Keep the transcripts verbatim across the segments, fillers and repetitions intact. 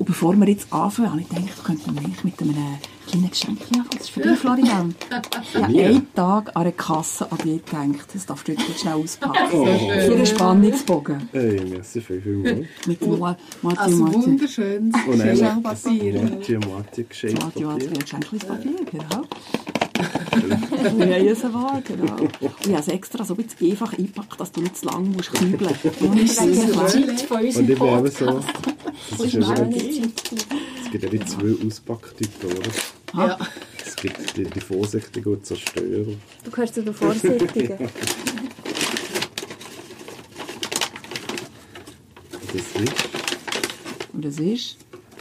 bevor wir jetzt anfangen, habe ich gedacht, könnten wir mit einem kleinen Geschenk anfangen. Das ist für dich, Florian. Ich habe einen Tag an einer Kasse an dich gedacht. Das darfst du jetzt schnell auspacken. Oh. Für einen Spannungsbogen. Hey, merci viel, viel mal. Mit Mo- Mati Also Mati. wunderschönes Und ein Geschenkpapier. Mati Mati geschenkt. Mati Mati, ein Geschenkpapier, genau. Wir haben es wahr, genau. Und ich habe es extra so ein bisschen einfach eingepackt, dass du nicht zu lange musst kübeln musst. Und ich Das ist die sage, Zeit von Und unserem ich bin eben Podcast. so... Das ist Schnell eben, nicht Zeit. es gibt eben zwei Auspacktypen, oder? Ja. Es gibt die, die Vorsichtigen und Zerstörer. Du gehörst zu den Vorsichtigen. Und das ist... und das ist...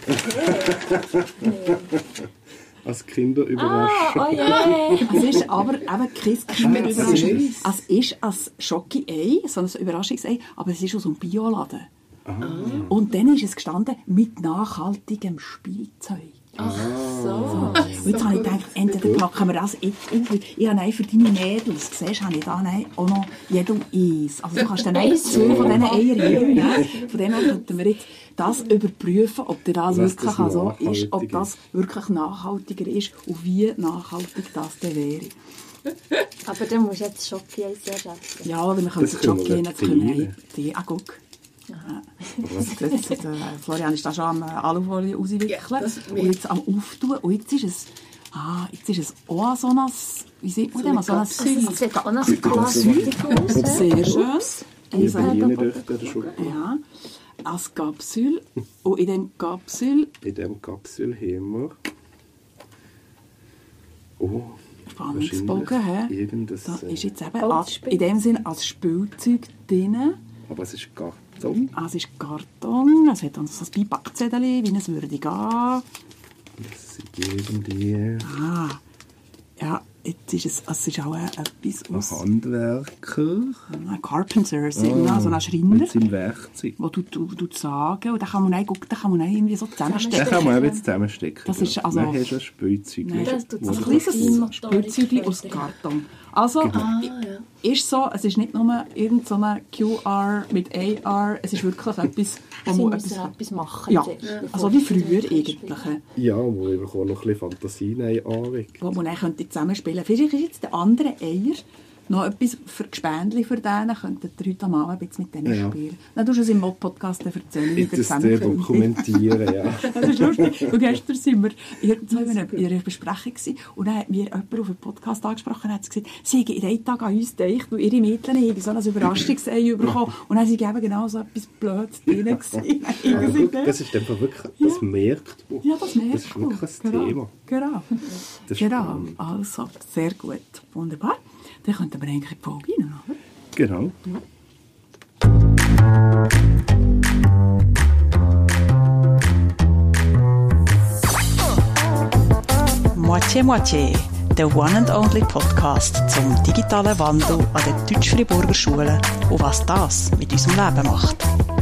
Als Kinderüberraschung. Ah, oh yeah. Es ist aber eben kein Kinderüberraschung. Es ist ein Schoki-Ei, so ein Überraschungsei, aber es ist aus einem Bioladen. Ah. Und dann ist es gestanden mit nachhaltigem Spielzeug. Ach so. Und jetzt habe ich gedacht, entweder packen wir das jetzt auf. Ich habe für deine Mädels, siehst du, habe ich da auch noch jedem eins. Also du kannst dann eins, zwei von diesen Eiern ja. Von denen könnten wir jetzt das überprüfen, ob das Was wirklich das so ist, ob nachhaltig das wirklich nachhaltiger ist und wie nachhaltig das dann wäre. Aber dann musst du jetzt Schoki-Eis ersetzen. Ja, wenn wir können Das den Job können wir gehen, das können wir teilen. die auch gucken. Jetzt, jetzt, jetzt, äh, Florian ist da schon am äh, Alufolie auswickeln Ja, das- und jetzt am Auftun. Und jetzt ist es, ah, jetzt ist es auch so ein, wie sieht man denn, so ein Also, es sieht auch noch Plastik aus. sehr schön. Die Ich sage, Berliner Töchter der Schule. ja, als Kapsel. Und in dem Kapsel, In diesem Kapsel haben wir... Oh, Spannungsbogen, wahrscheinlich hä? irgendein... Da äh, ist jetzt eben Oh, als, in dem Sinn als Spielzeug drin. Aber es ist Karton. Ah, es ist Karton, es hat uns so ein Beipackzettel, wie es würde gehen. Das sind irgendwie... Ah, ja, jetzt ist es, es ist auch äh, etwas Ein aus Handwerker. einem Carpenter, so ein Schreiner, Mit seinem Werkzeug. wo du, du, du sagen und dann kann man auch, guck, dann kann man auch irgendwie so Den zusammenstecken. kann man eben jetzt zusammenstecken. Das ist also- Dann hast du ein Spielzeug. Nein, Das tut ein sich kleines Feinmotorik Spielzeug aus fördern. Karton. Also, Ah, ja. ist so, es ist nicht nur irgend so eine Q R mit A R, es ist wirklich etwas, wo Sie man müssen etwas... etwas machen. Ja, zuerst, bevor also wie sie früher das eigentlich. spielen. Ja, wo ich auch noch ein bisschen Fantasie anregt. Wo man dann könnte zusammenspielen könnte. Vielleicht ist jetzt der andere Eier noch etwas für Gespendli für den, könnten die heute am Abend ein bisschen mit denen Ja. spielen. Dann tust du es im Mod-Podcast erzählen, wie Ich der das äh, zusammenkommt. dokumentieren, ja. Das ist lustig. Und gestern sind wir irgendwo in einer, in einer Besprechung gewesen, und dann hat mir jemand auf den Podcast angesprochen und hat gesagt, sie haben in einem Tag an uns gedacht, weil ihre Mädchen haben so ein Überraschungsei bekommen und dann sind eben genau so etwas Blödes drin gewesen. Aber guck, das ist einfach wirklich, das merkt man. Ja, das merkt Das ist wirklich ein genau. Thema. Genau. Das ist Genau. spannend. Also, sehr gut. Wunderbar. Dann könnten wir eigentlich in die Folge rein, oder? Genau. Moitié Moitié, der One and Only Podcast zum digitalen Wandel an den Deutsch-Friburger Schulen und was das mit unserem Leben macht.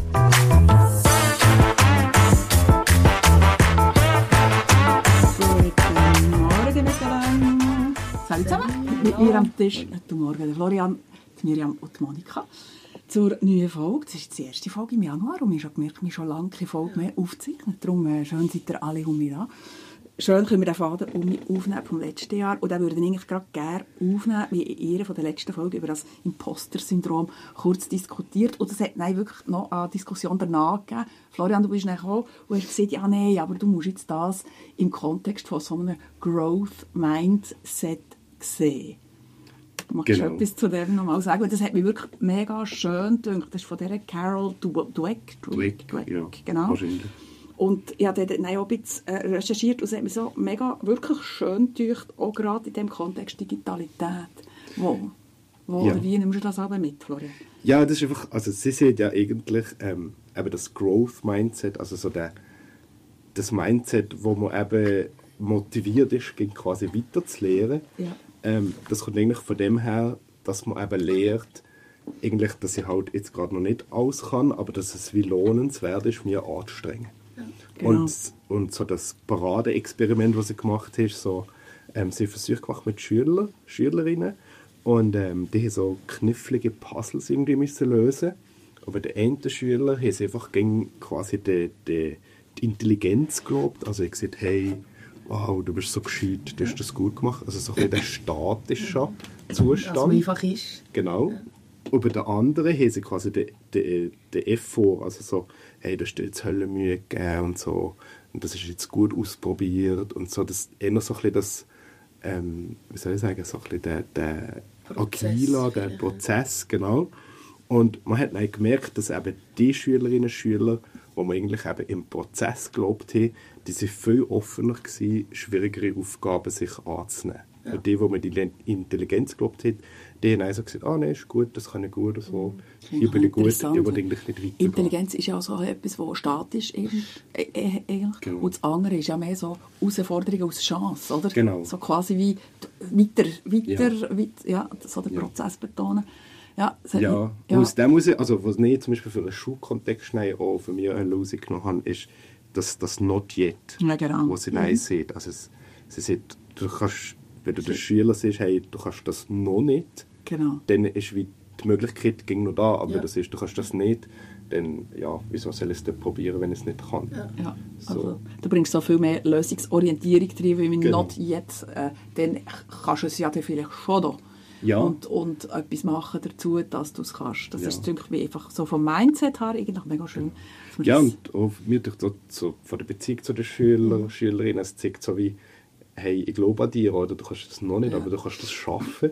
Guten Morgen miteinander. Salut zusammen. Mit mir am Tisch, guten Morgen, der Florian, die Miriam und die Monika. Zur neuen Folge. Das ist die erste Folge im Januar und ich habe gemerkt, wir schon lange keine Folge mehr aufzeichnen. Darum äh, schön seid ihr alle um mich da. Schön können wir den Faden um mich aufnehmen vom letzten Jahr. Und den würden wir eigentlich gerade gerne aufnehmen, wie in einer der letzten Folgen über das Imposter-Syndrom kurz diskutiert. Und es hat nein, wirklich noch eine Diskussion danach gegeben. Florian, du bist nachher auch und hast gesagt, ja nein, aber du musst jetzt das im Kontext von so einem Growth-Mindset sehen. Magst Genau. du etwas zu dem nochmal sagen? Und das hat mich wirklich mega schön gedacht. Das ist von dieser Carol Dweck. Dweck, Dweck, ja, genau. wahrscheinlich. Und ich habe dann auch ein bisschen äh, recherchiert und es hat mich so mega, wirklich schön gedacht, auch gerade in dem Kontext Digitalität. Wo, wo Ja. oder wie nimmst du das aber mit, Florian? Ja, das ist einfach, also sie sieht ja eigentlich ähm, eben das Growth-Mindset, also so der, das Mindset, wo man eben motiviert ist, gegen quasi weiterzulernen. Ja. Ähm, das kommt eigentlich von dem her, dass man eben lernt, eigentlich, dass ich halt jetzt gerade noch nicht alles kann, aber dass es wie lohnenswert ist, mir anzustrengen. Genau. Und, und so das Paradeexperiment, das sie gemacht hat, so, ähm, sie hat Versuche gemacht mit Schülern, Schülerinnen und ähm, die haben so knifflige Puzzles irgendwie müssen lösen. Und bei den einen Schülern haben sie einfach gegen quasi die, die, die Intelligenz gelobt. Also ich gesagt, hey, wow, du bist so gescheit, du hast das gut gemacht. Also so ein bisschen der statische Zustand. Was einfach ist. Genau. Ja. Und bei den anderen haben sie quasi den, den, den Effort, also so, hey, da hast du jetzt Höllenmühe gegeben und so, und das ist jetzt gut ausprobiert und so, das eher so ein bisschen das, ähm, wie soll ich sagen, so ein bisschen der, der Agila, der ja. Prozess, genau. Und man hat dann gemerkt, dass eben die Schülerinnen und Schüler, die man eigentlich eben im Prozess gelobt haben, die sind viel offener gewesen, schwierigere Aufgaben sich anzunehmen. Ja. Und die, die man die Intelligenz gelobt hat, die haben also gesagt, ah, nein, ist gut, das kann ich gut, so. Mhm. Ich bin gut, ich will eigentlich nicht weitergehen. Intelligenz ist ja auch so etwas, was statisch ist. Äh, äh, genau. Und das andere ist ja mehr so Herausforderung als Chance, oder? Genau. So quasi wie weiter, weiter, ja, weiter, ja so den Prozess ja. betonen. Ja, ja, ja. Aus dem heraus, also was ich zum Beispiel für einen Schulkontext auch für mich rausgenommen habe, ist das, das «Not yet», ja, genau. was sie mhm. nein sieht. Also es, sie sagt, du kannst, wenn du der Schüler siehst, hey, du kannst das noch nicht, genau. dann ist wie die Möglichkeit ging noch da, aber ja. wenn du siehst, du kannst das nicht, dann ja, wieso soll ich es dann probieren, wenn ich es nicht kann? Ja. Ja. So. Also, du bringst so viel mehr Lösungsorientierung drin, wie mit genau. «Not yet», äh, dann kannst du es ja dann vielleicht schon da. Ja. Und, und etwas machen dazu, dass du es kannst. Das ja. ist irgendwie einfach so vom Mindset her eigentlich mega schön. Ja, und auch mir durch so, so von der Beziehung zu den Schülern, mhm. Schülerinnen, es zeigt so wie, hey, ich glaube an dich, oder du kannst das noch nicht, ja. aber du kannst das schaffen.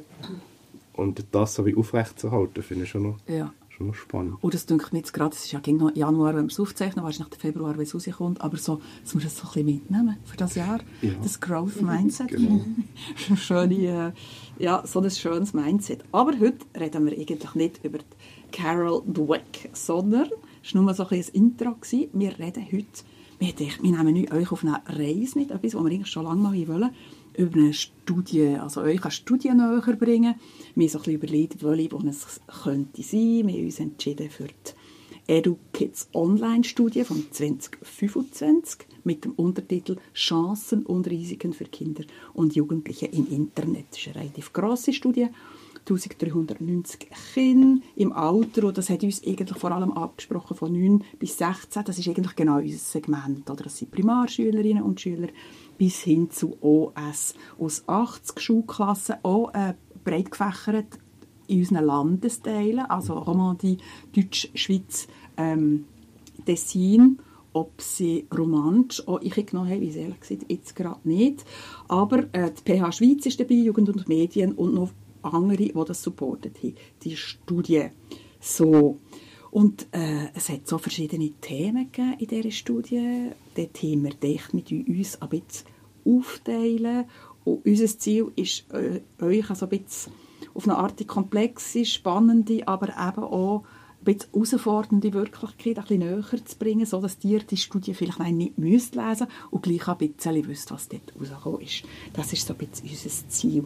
Und das so wie aufrechtzuerhalten, finde ich schon noch, ja. schon noch spannend. Und das denke ich mir jetzt gerade, es ist ja noch Januar, wenn wir es aufzeichnen, wahrscheinlich nach Februar, wenn es rauskommt, aber so, dass wir das so ein bisschen mitnehmen für das Jahr, ja. das Growth Mindset. Genau. Schöne, äh, ja, so ein schönes Mindset. Aber heute reden wir eigentlich nicht über Carol Dweck, sondern es war nur so ein, ein Intro gewesen. Wir reden heute, wir, gedacht, wir nehmen euch auf eine Reise mit, etwas, was wir eigentlich schon lange mal wollen, über eine Studie, also euch eine Studie näher bringen. Wir haben so ein bisschen überlegt, welche es könnte sein. Wir haben uns entschieden für die EduKids Online-Studie von zwanzig fünfundzwanzig mit dem Untertitel «Chancen und Risiken für Kinder und Jugendliche im Internet». Das ist eine relativ grosse Studie, eintausenddreihundertneunzig Kinder im Alter, und das hat uns eigentlich vor allem abgesprochen von neun bis sechzehn. Das ist eigentlich genau unser Segment. Oder das sind Primarschülerinnen und Schüler bis hin zu O S aus achtzig Schulklassen, auch äh, breit gefächert in unseren Landesteilen, also Romandie, Deutsch, Schweiz, ähm, Tessin, ob sie romantisch auch ich genommen habe, wie es ehrlich gesagt jetzt gerade nicht. Aber äh, die P H Schweiz ist dabei, Jugend und Medien, und noch andere, die das supportet haben, die Studie. So. Und äh, es hat so verschiedene Themen gegeben in dieser Studie. Dort haben wir gedacht, mit uns ein bisschen aufteilen. Und unser Ziel ist, äh, euch also ein bisschen auf eine Art die komplexe, spannende, aber eben auch ein bisschen herausfordernde Wirklichkeit ein bisschen näher zu bringen, sodass ihr die Studie vielleicht nicht müsst lesen und gleich ein bisschen wisst, was dort rausgekommen ist. Das ist so ein bisschen unser Ziel.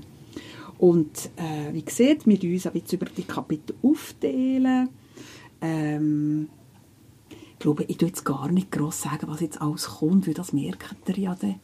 Und äh, wie gesagt, wir teilen uns ein bisschen über die Kapitel aufteilen. Ähm, ich glaube, ich tue jetzt gar nicht gross sagen, was jetzt alles kommt, weil das merkt ihr ja dann.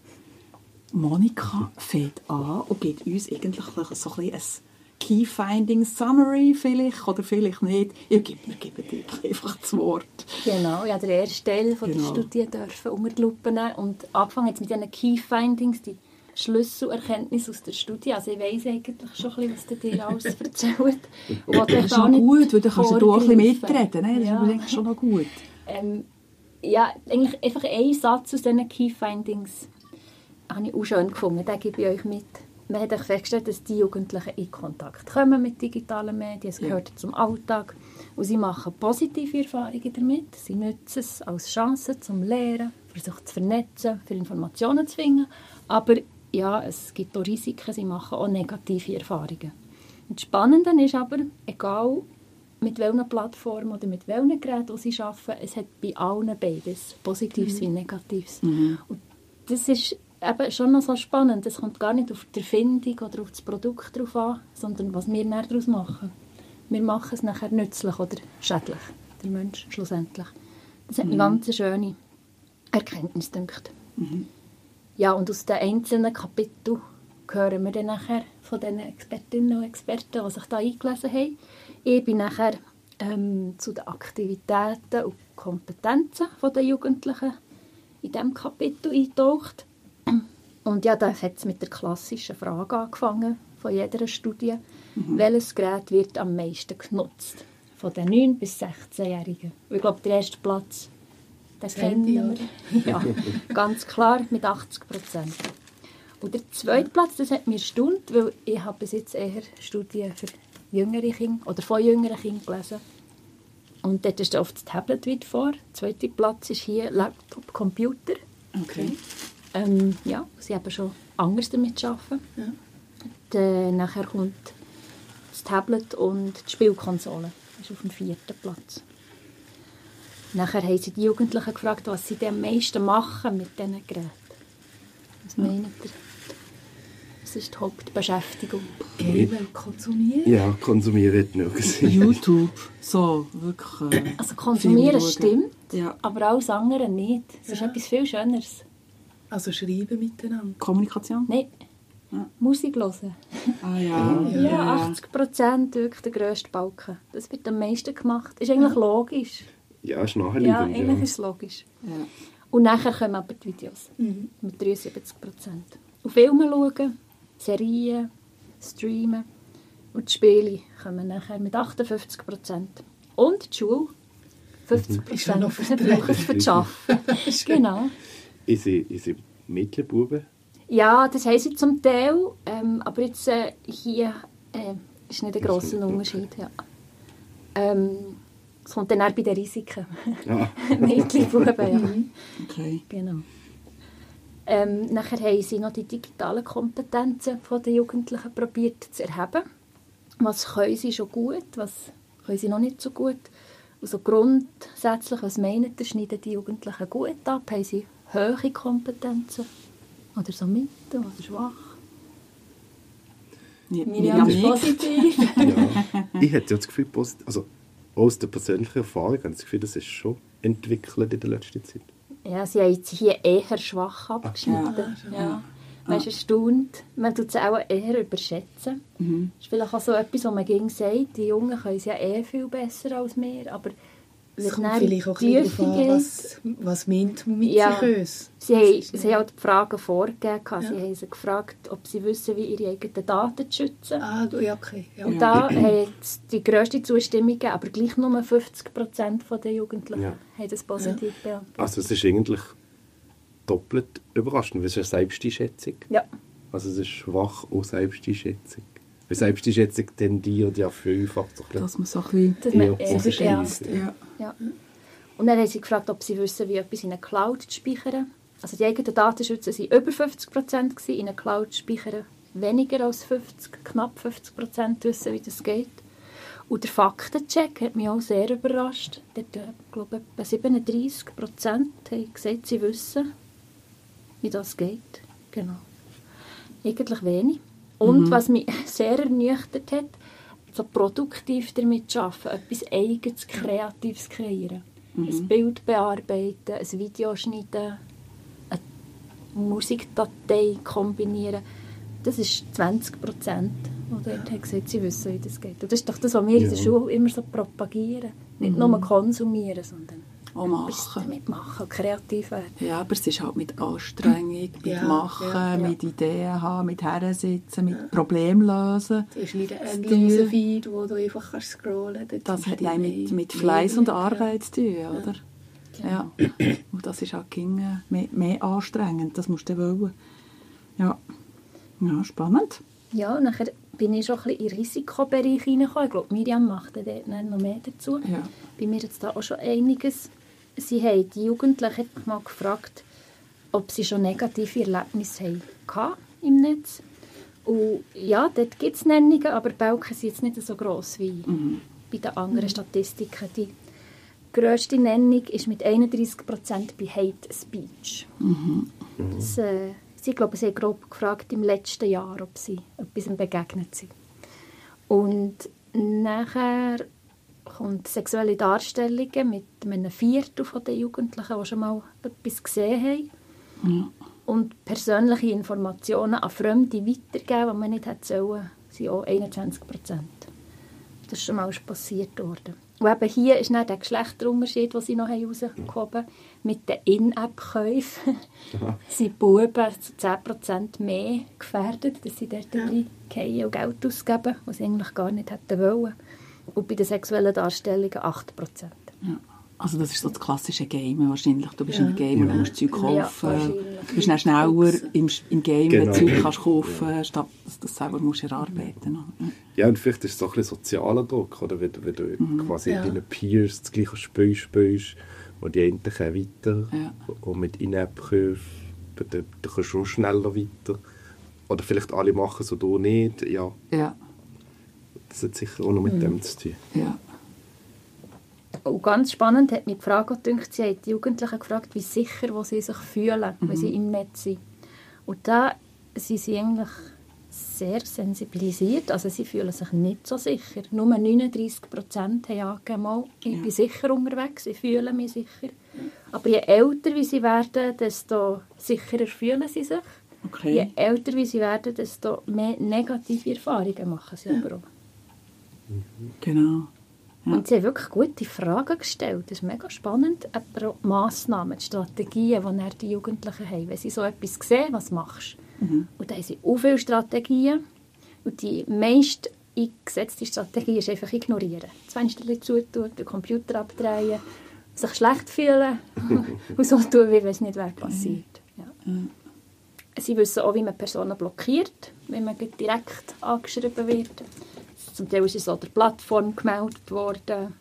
Monika fängt an und gibt uns eigentlich so ein bisschen ein Key Findings Summary vielleicht, oder vielleicht nicht. Ich gebe mir gebe dir einfach das Wort. Genau, ja, den ersten Teil von genau. der Studie dürfen unter die Lupe nehmen und angefangen jetzt mit diesen Key Findings, die Schlüsselerkenntnisse aus der Studie. Also ich weiss eigentlich schon ein bisschen, was der dir alles erzählt. Das ist schon gut, weil dann kannst du auch ein bisschen mitreden. Ne? Das ja. ist schon noch gut. Ähm, ja, eigentlich einfach ein Satz aus diesen Key Findings habe ich auch schön gefunden. Den gebe ich euch mit. Man hat festgestellt, dass die Jugendlichen in Kontakt kommen mit digitalen Medien. Es gehört ja. zum Alltag. Und sie machen positive Erfahrungen damit. Sie nutzen es als Chance zum Lernen, für sich zu vernetzen, für Informationen zu finden. Aber ja, es gibt auch Risiken. Sie machen auch negative Erfahrungen. Und das Spannende ist aber, egal mit welchen Plattformen oder mit welchen Geräten sie arbeiten, es hat bei allen beides, Positives mhm. wie Negatives. Mhm. Und das ist eben schon noch so spannend. Es kommt gar nicht auf die Erfindung oder auf das Produkt drauf an, sondern was wir daraus machen. Wir machen es nachher nützlich oder schädlich, der Mensch schlussendlich. Das hat mhm. eine ganz schöne Erkenntnis gedacht. Mhm. Ja, und aus den einzelnen Kapiteln hören wir dann nachher von den Expertinnen und Experten, die sich da eingelesen haben. Ich bin nachher ähm, zu den Aktivitäten und Kompetenzen der Jugendlichen in diesem Kapitel eingetaucht. Und ja, da hat es mit der klassischen Frage angefangen, von jeder Studie. Mhm. Welches Gerät wird am meisten genutzt? Von den neun- bis sechzehnjährigen. Ich glaube, der erste Platz, den kennen wir. Ja, ganz klar, mit achtzig Prozent. Und der zweite Platz, das hat mich erstaunt, weil ich habe bis jetzt eher Studien für jüngere Kinder oder von jüngeren Kindern gelesen. Und dort ist oft das Tablet weit vor. Der zweite Platz ist hier Laptop, Computer. Okay. Ähm, ja, sie haben schon anders damit arbeiten. Ja. Dann, nachher kommt das Tablet und die Spielkonsole. Das ist auf dem vierten Platz. Nachher haben sie die Jugendlichen gefragt, was sie am meisten machen mit diesen Geräten. Was ja. meint ihr? Was ist die Hauptbeschäftigung? Gamen, konsumieren? Ja, konsumieren nur gesehen. YouTube, so, wirklich. Äh, also konsumieren stimmt, ja. aber alles andere nicht. Das ja. ist etwas viel Schöneres. Also schreiben miteinander? Kommunikation? Nein. Ja. Musik hören. Ah ja. Ja, ja achtzig Prozent wirklich der grösste Balken. Das wird am meisten gemacht. Ist eigentlich ja. logisch. Ja, ist naheliegend. Ja, eigentlich ja. ist es logisch. Ja. Und nachher kommen aber die Videos. Mhm. Mit dreiundsiebzig Prozent. Und Filme schauen, Serien, Streamen. Und die Spiele kommen nachher mit achtundfünfzig Prozent. Und die Schule, fünfzig Prozent. Mhm. Ist ja noch für das Arbeiten. Genau. Unsere, unsere Mädchenbuben? Ja, das haben sie zum Teil. Ähm, aber jetzt äh, hier äh, ist nicht ein grosser Unterschied. Ja. Ähm, es kommt dann auch bei den Risiken. Ja. Mädchenbuben, ja. Okay. Genau. Ähm, nachher haben sie noch die digitalen Kompetenzen der Jugendlichen probiert zu erheben. Was können sie schon gut, was können sie noch nicht so gut. Also grundsätzlich, was meinen Sie, schneiden die Jugendlichen gut ab? Haben sie hohe Kompetenzen? Oder so mittel oder schwach? Ja, Miriam ist positiv. Ja. Ich hätte ja das Gefühl, also aus der persönlichen Erfahrung, habe ich das Gefühl, das ist schon entwickelt in der letzten Zeit. Ja, sie haben jetzt hier eher schwach abgeschnitten. Ja, ja. Man ist erstaunt. Man tut es auch eher überschätzen. Mhm. Das ist vielleicht auch so etwas, was man gegen sagt. Die Jungen können es ja eh viel besser als wir. Aber es kommt vielleicht auch ein bisschen darauf an, was, was meint man mit ja. sich. Sie haben, sie haben auch die Fragen vorgegeben. Ja. Sie haben sie gefragt, ob sie wissen, wie ihre eigenen Daten zu schützen. Ah, ja, okay. Ja. Und da hat es die grösste Zustimmung gegeben, aber gleich nur fünfzig Prozent der Jugendlichen ja. haben das positiv ja. beantwortet. Also es ist eigentlich doppelt überraschend, weil es ist eine Selbsteinschätzung. Ja. Also es ist schwach und Selbsteinschätzung. Weil Selbsteinschätzung tendiert ja vielfach so ein dass man so ein bisschen eher positiv ja. ja. ja. Und dann haben sie gefragt, ob sie wissen, wie etwas in einer Cloud zu speichern. Also die eigenen Datenschützer waren über fünfzig Prozent, in einer Cloud zu speichern weniger als fünfzig, knapp fünfzig Prozent wissen, wie das geht. Und der Faktencheck hat mich auch sehr überrascht. Dort, ich glaube, etwa siebenunddreissig Prozent haben gesagt, sie wissen, wie das geht. Genau. Eigentlich wenig. Und mhm. was mich sehr ernüchtert hat, so produktiv damit zu arbeiten, etwas Eigenes, Kreatives kreieren. Mhm. Ein Bild bearbeiten, ein Video schneiden, eine Musikdatei kombinieren. Das ist zwanzig Prozent, die dort haben gesagt, sie wissen, wie das geht. Und das ist doch das, was wir ja. in der Schule immer so propagieren. Nicht mhm. nur konsumieren, sondern auch machen. Damit machen, kreativ werden. Ja, aber es ist halt mit Anstrengung, mit ja, Machen, ja, ja. mit Ideen haben, mit Hersitzen, mit ja. Problemen lösen. Das ist nicht ein endloser Feed, wo du einfach kannst scrollen kannst. Das hat ja mit, mit Fleiss und Arbeit ja. zu tun, oder? Ja. ja. Und das ist halt mehr, mehr anstrengend, das musst du wollen. Ja. Ja, spannend. Ja, und nachher bin ich schon ein bisschen in den Risikobereich hineingekommen. Ich glaube, Miriam macht dort noch mehr dazu. Ja. Bei mir jetzt da auch schon einiges. Sie haben die Jugendlichen mal gefragt, ob sie schon negative Erlebnisse hatten im Netz. Und ja, dort gibt es Nennungen, aber die Balken sind jetzt nicht so gross wie mhm. bei den anderen mhm. Statistiken. Die grösste Nennung ist mit einunddreissig Prozent bei Hate Speech. Mhm. Das, äh, sie, glaube, sie haben grob gefragt im letzten Jahr, ob sie etwas begegnet sind. Und nachher kommt sexuelle Darstellungen mit einem Viertel der Jugendlichen, die schon mal etwas gesehen haben. Ja. Und persönliche Informationen an Fremde weitergeben, die man nicht hätte sollen, sind auch einundzwanzig Prozent. Das ist schon mal passiert worden. Und eben hier ist dann der Geschlechterunterschied, den sie noch herausgehoben haben. Mit den In-App-Käufen sind Buben zu zehn Prozent mehr gefährdet, dass sie dort ja. reingehen und Geld ausgeben, was sie eigentlich gar nicht hätten wollen. Und bei den sexuellen Darstellungen acht Prozent. Ja. Also das ist so das klassische Game wahrscheinlich. Du bist ja. im Game ja. und du musst Zeug kaufen. Ja, du bist dann schneller im, im Game, genau. wenn du Zeug kannst kaufen kannst, statt dass du das selber musst erarbeiten musst. Ja, und vielleicht ist es so ein bisschen sozialer Druck, oder? Wenn, wenn du mhm. quasi ja. deinen Peers das gleiche Spiel spielst und die einen kommen weiter. Ja. Und mit In-App-Käufen, da, da kannst du schon schneller weiter. Oder vielleicht alle machen es und du nicht. Ja. ja. Das hat sicher auch noch mit mhm. dem zu tun. Ja. Und ganz spannend hat mich die Frage gedacht, sie haben die Jugendlichen gefragt, wie sicher wo sie sich fühlen, mhm. wenn sie im Netz sind. Und da sind sie eigentlich sehr sensibilisiert, also sie fühlen sich nicht so sicher. Nur neununddreissig Prozent haben angegeben, mal, ich bin ja. sicher unterwegs, ich fühle mich sicher. Aber je älter wie sie werden, desto sicherer fühlen sie sich. Okay. Je älter wie sie werden, desto mehr negative Erfahrungen machen sie aber auch. Genau. Ja. Und sie haben wirklich gute Fragen gestellt. Das ist mega spannend. Aber auch die Massnahmen, die Strategien, die die Jugendlichen haben. Wenn sie so etwas sehen, was machst du? Mhm. Und da haben sie auch viele Strategien. Und die meist eingesetzte Strategie ist einfach ignorieren. Das Fenster zutun, den Computer abdrehen, sich schlecht fühlen und so tun, wie wenn es nicht wäre passiert. Ja. Mhm. Sie wissen auch, wie man Personen blockiert, wenn man direkt angeschrieben wird. Zum Teil ist es auch der Plattform gemeldet worden.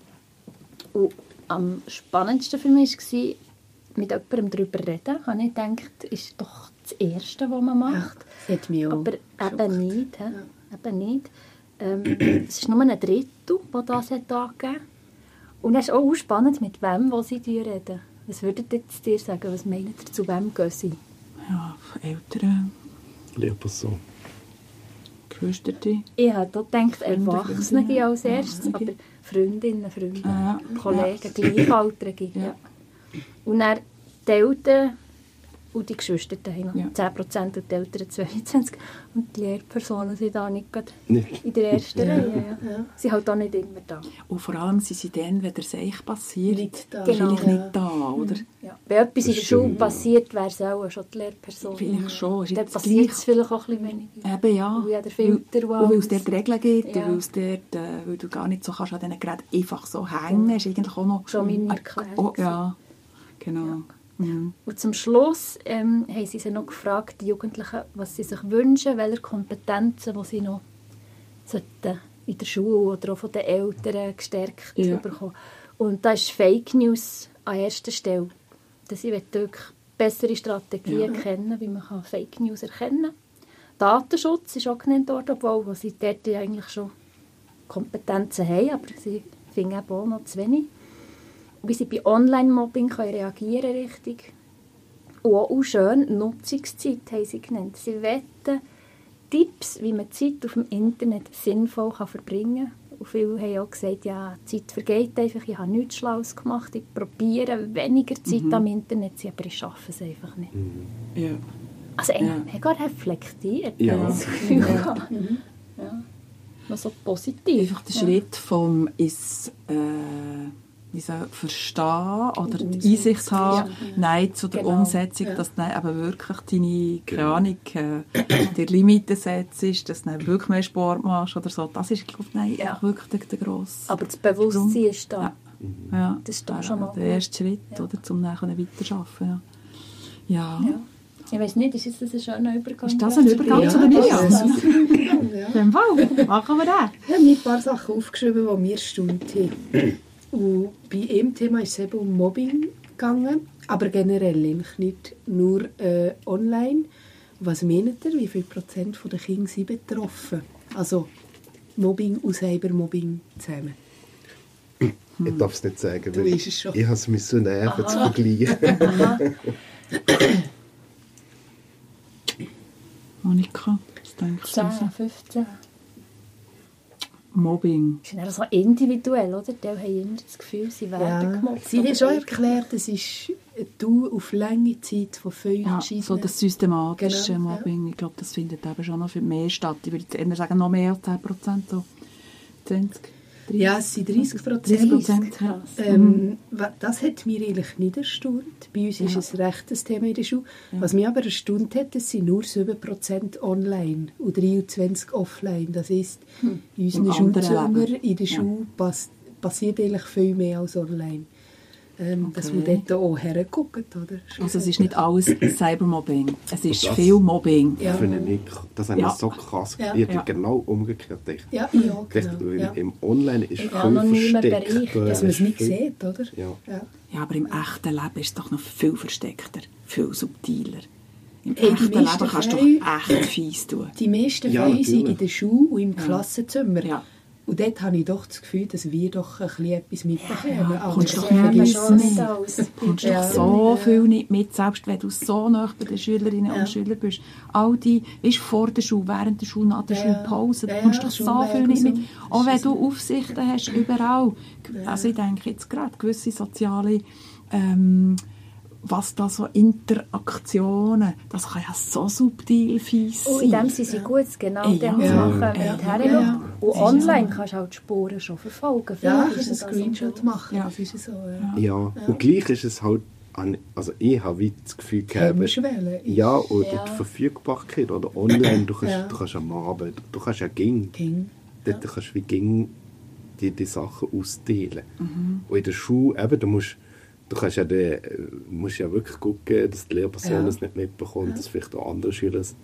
Und am spannendsten für mich war, mit jemandem darüber reden. Ich habe gedacht, das ist doch das Erste, was man macht. Ja, das hat mich auch aber eben nicht. Ja. Eben nicht. Ähm, es ist nur ein Drittel, der das hat angegeben. Und es ist auch spannend, mit wem sie reden. Was würdet ihr jetzt dir sagen? Was meint ihr, zu wem gehen sie? Ja, Eltern. Lehrperson. Geschwisterte. Ich habe gedacht, Erwachsene als erstes, ja, aber Freundinnen, Freunde, ah, Kollegen, ja. Gleichaltrige. Ja. Ja. Und dann die Eltern und die Geschwister haben noch ja. zehn Prozent und die Eltern zweiundzwanzig Prozent. Und die Lehrpersonen sind da nicht, nicht. in der ersten ja. Reihe. Ja. Ja. Sie sind halt auch nicht immer da. Und vor allem sind sie dann, wenn der Seich passiert, nicht da. Genau. Vielleicht ja. nicht da, oder? Ja. Wenn etwas in der Schule passiert, wäre es auch schon die Lehrperson. Vielleicht schon. Dann passiert es vielleicht auch ein bisschen weniger. Eben ja. Weil, Filter, weil, weil es dort Regeln gibt, ja. weil, es dort, äh, weil du gar nicht so kannst an diesen Geräten einfach so hängen. Ja. Ist eigentlich auch noch... Schon meine Erklärung. Oh, ja, genau. Ja. Mhm. Und zum Schluss ähm, haben sie sich noch gefragt, die Jugendlichen, was sie sich wünschen, welche Kompetenzen die sie noch sollten in der Schule oder auch von den Eltern gestärkt ja. bekommen. Und da ist Fake News an erster Stelle. Dass sie wirklich bessere Strategien ja. kennen, wie man kann Fake News erkennen kann. Datenschutz ist auch genannt worden, obwohl sie dort eigentlich schon Kompetenzen haben, aber sie finden eben auch noch zu wenig. Wie sie bei Online-Mobbing reagieren können, richtig. Und auch schön, Nutzungszeit haben sie genannt. Sie wetten Tipps, wie man Zeit auf dem Internet sinnvoll kann verbringen kann. Und viele haben auch gesagt, ja, die Zeit vergeht einfach, ich habe nichts Schlaues gemacht, ich probiere weniger Zeit mhm. am Internet zu sein, aber ich schaffe es einfach nicht. Mhm. Ja. Also eigentlich ja. mega reflektiert, ja. das Gefühl ja. Mhm. ja. Was so positiv. Einfach der ja. Schritt vom ist äh, wie so, verstehen oder die Einsicht haben, ja. Nein zu der genau. Umsetzung, ja. dass du eben wirklich deine, keine Ahnung, äh, dir Limiten setzt, dass du wirklich mehr Sport machst oder so. Das ist, glaube ich, nein, ja. wirklich der, der grosse Aber das Bewusstsein Grund. Ist da. Ja. Ja. Das ist da schon mal der erste Schritt, ja. oder, um dann weiterzuarbeiten. Ja. Ja. ja. Ich weiss nicht, ist das ein schöner Übergang? Ist das ein Übergang ja. zu den Ja. Ja. Dem Fall, machen wir das. Ich habe mir ein paar Sachen aufgeschrieben, die mir stund haben. Und bei einem Thema ist es eben um Mobbing gegangen, aber generell nicht nur äh, online. Was meint ihr, wie viel Prozent der Kinder sind betroffen? Also Mobbing und Cybermobbing zusammen. Ich darf es nicht sagen, du weil es schon. Ich habe es mir so nerven zu vergleichen. Monika, was denkst du? zehn, fünfzehn Mobbing. Das ist ja so individuell, oder? Die haben immer das Gefühl, sie werden ja. gemobbt. Sie haben schon erklärt, es ist du auf lange Zeit von fünf ja, so das systematische genau, Mobbing, ja. Ich glaube, das findet eben schon noch viel mehr statt. Ich würde eher sagen, noch mehr als zehn Prozent, so zwanzig, Ja, es sind dreißig Prozent. dreißig Prozent, ja. Ähm, wa- das hat mich eigentlich nicht erstaunt. Bei uns ist es recht ein Thema in der Schule. Was mich aber erstaunt hat, es sind nur sieben Prozent online und dreiundzwanzig Prozent offline. Das heisst, in unseren Im anderen Schulzimmern, Leben. in der Ja. Schule pass- passiert eigentlich viel mehr als online. Ähm, Dass man Okay. dort auch herguckt. Oder? Also es ist nicht alles Cybermobbing. Es ist Das- viel Mobbing. Ja. Finde ich, das habe ich Ja. so krass. Ja. Ich hätte Ja. genau umgekehrt gedacht. Ja, ja, Ich dachte, genau. weil Ja. im Online ist Im viel anonymen versteckt. Bereich, äh, Dass man es nicht viel- sieht, oder? Ja. Ja. Ja, aber im echten Leben ist es doch noch viel versteckter, viel subtiler. Im Hey, die echten Leben meisten kannst du Fälle- doch echt fies tun. Die meisten Ja, Fälle sind in natürlich. der Schule und im Klassenzimmer. Ja. Und dort habe ich doch das Gefühl, dass wir doch ein bisschen etwas mitbekommen. Ja, Aber kommst das doch Ja, man vergisst schon man. nicht alles. Du kommst Ja. doch so Ja. viel nicht mit, selbst wenn du so nah bei den Schülerinnen Ja. und Schülern bist. All die, weißt, vor der Schule, während der Schule, nach der Ja. Schulpause, du Ja, kommst doch so Schulweg viel nicht und mit. so. Auch wenn Das ist du Aufsichten hast, überall. Also ich denke jetzt gerade, gewisse soziale, ähm, was da so Interaktionen, das kann ja so subtil fies Und in sein. dem sind sie gut, genau Ja. dem zu Ja. machen, wenn Ja. du hinschaust. Ja. Und online kannst du auch die Spuren schon verfolgen. Ja, Vielleicht kannst du ist einen das Screenshot so. machen. Ja. Das ist so. Ja. Ja. und gleich ist es halt, an- also ich habe wie das Gefühl gehabt, Hemmschwelle. ja, oder Ja. die Verfügbarkeit oder online, du kannst, Ja. du kannst am Abend, du kannst ja ging, Ging. dort kannst du wie ging die, die Sachen ausdehlen. Mhm. Und in der Schule, eben, du musst, du kannst ja, de, musst ja wirklich gucken, dass die Lehrperson Ja. es nicht mitbekommt, dass vielleicht auch andere Schüler es...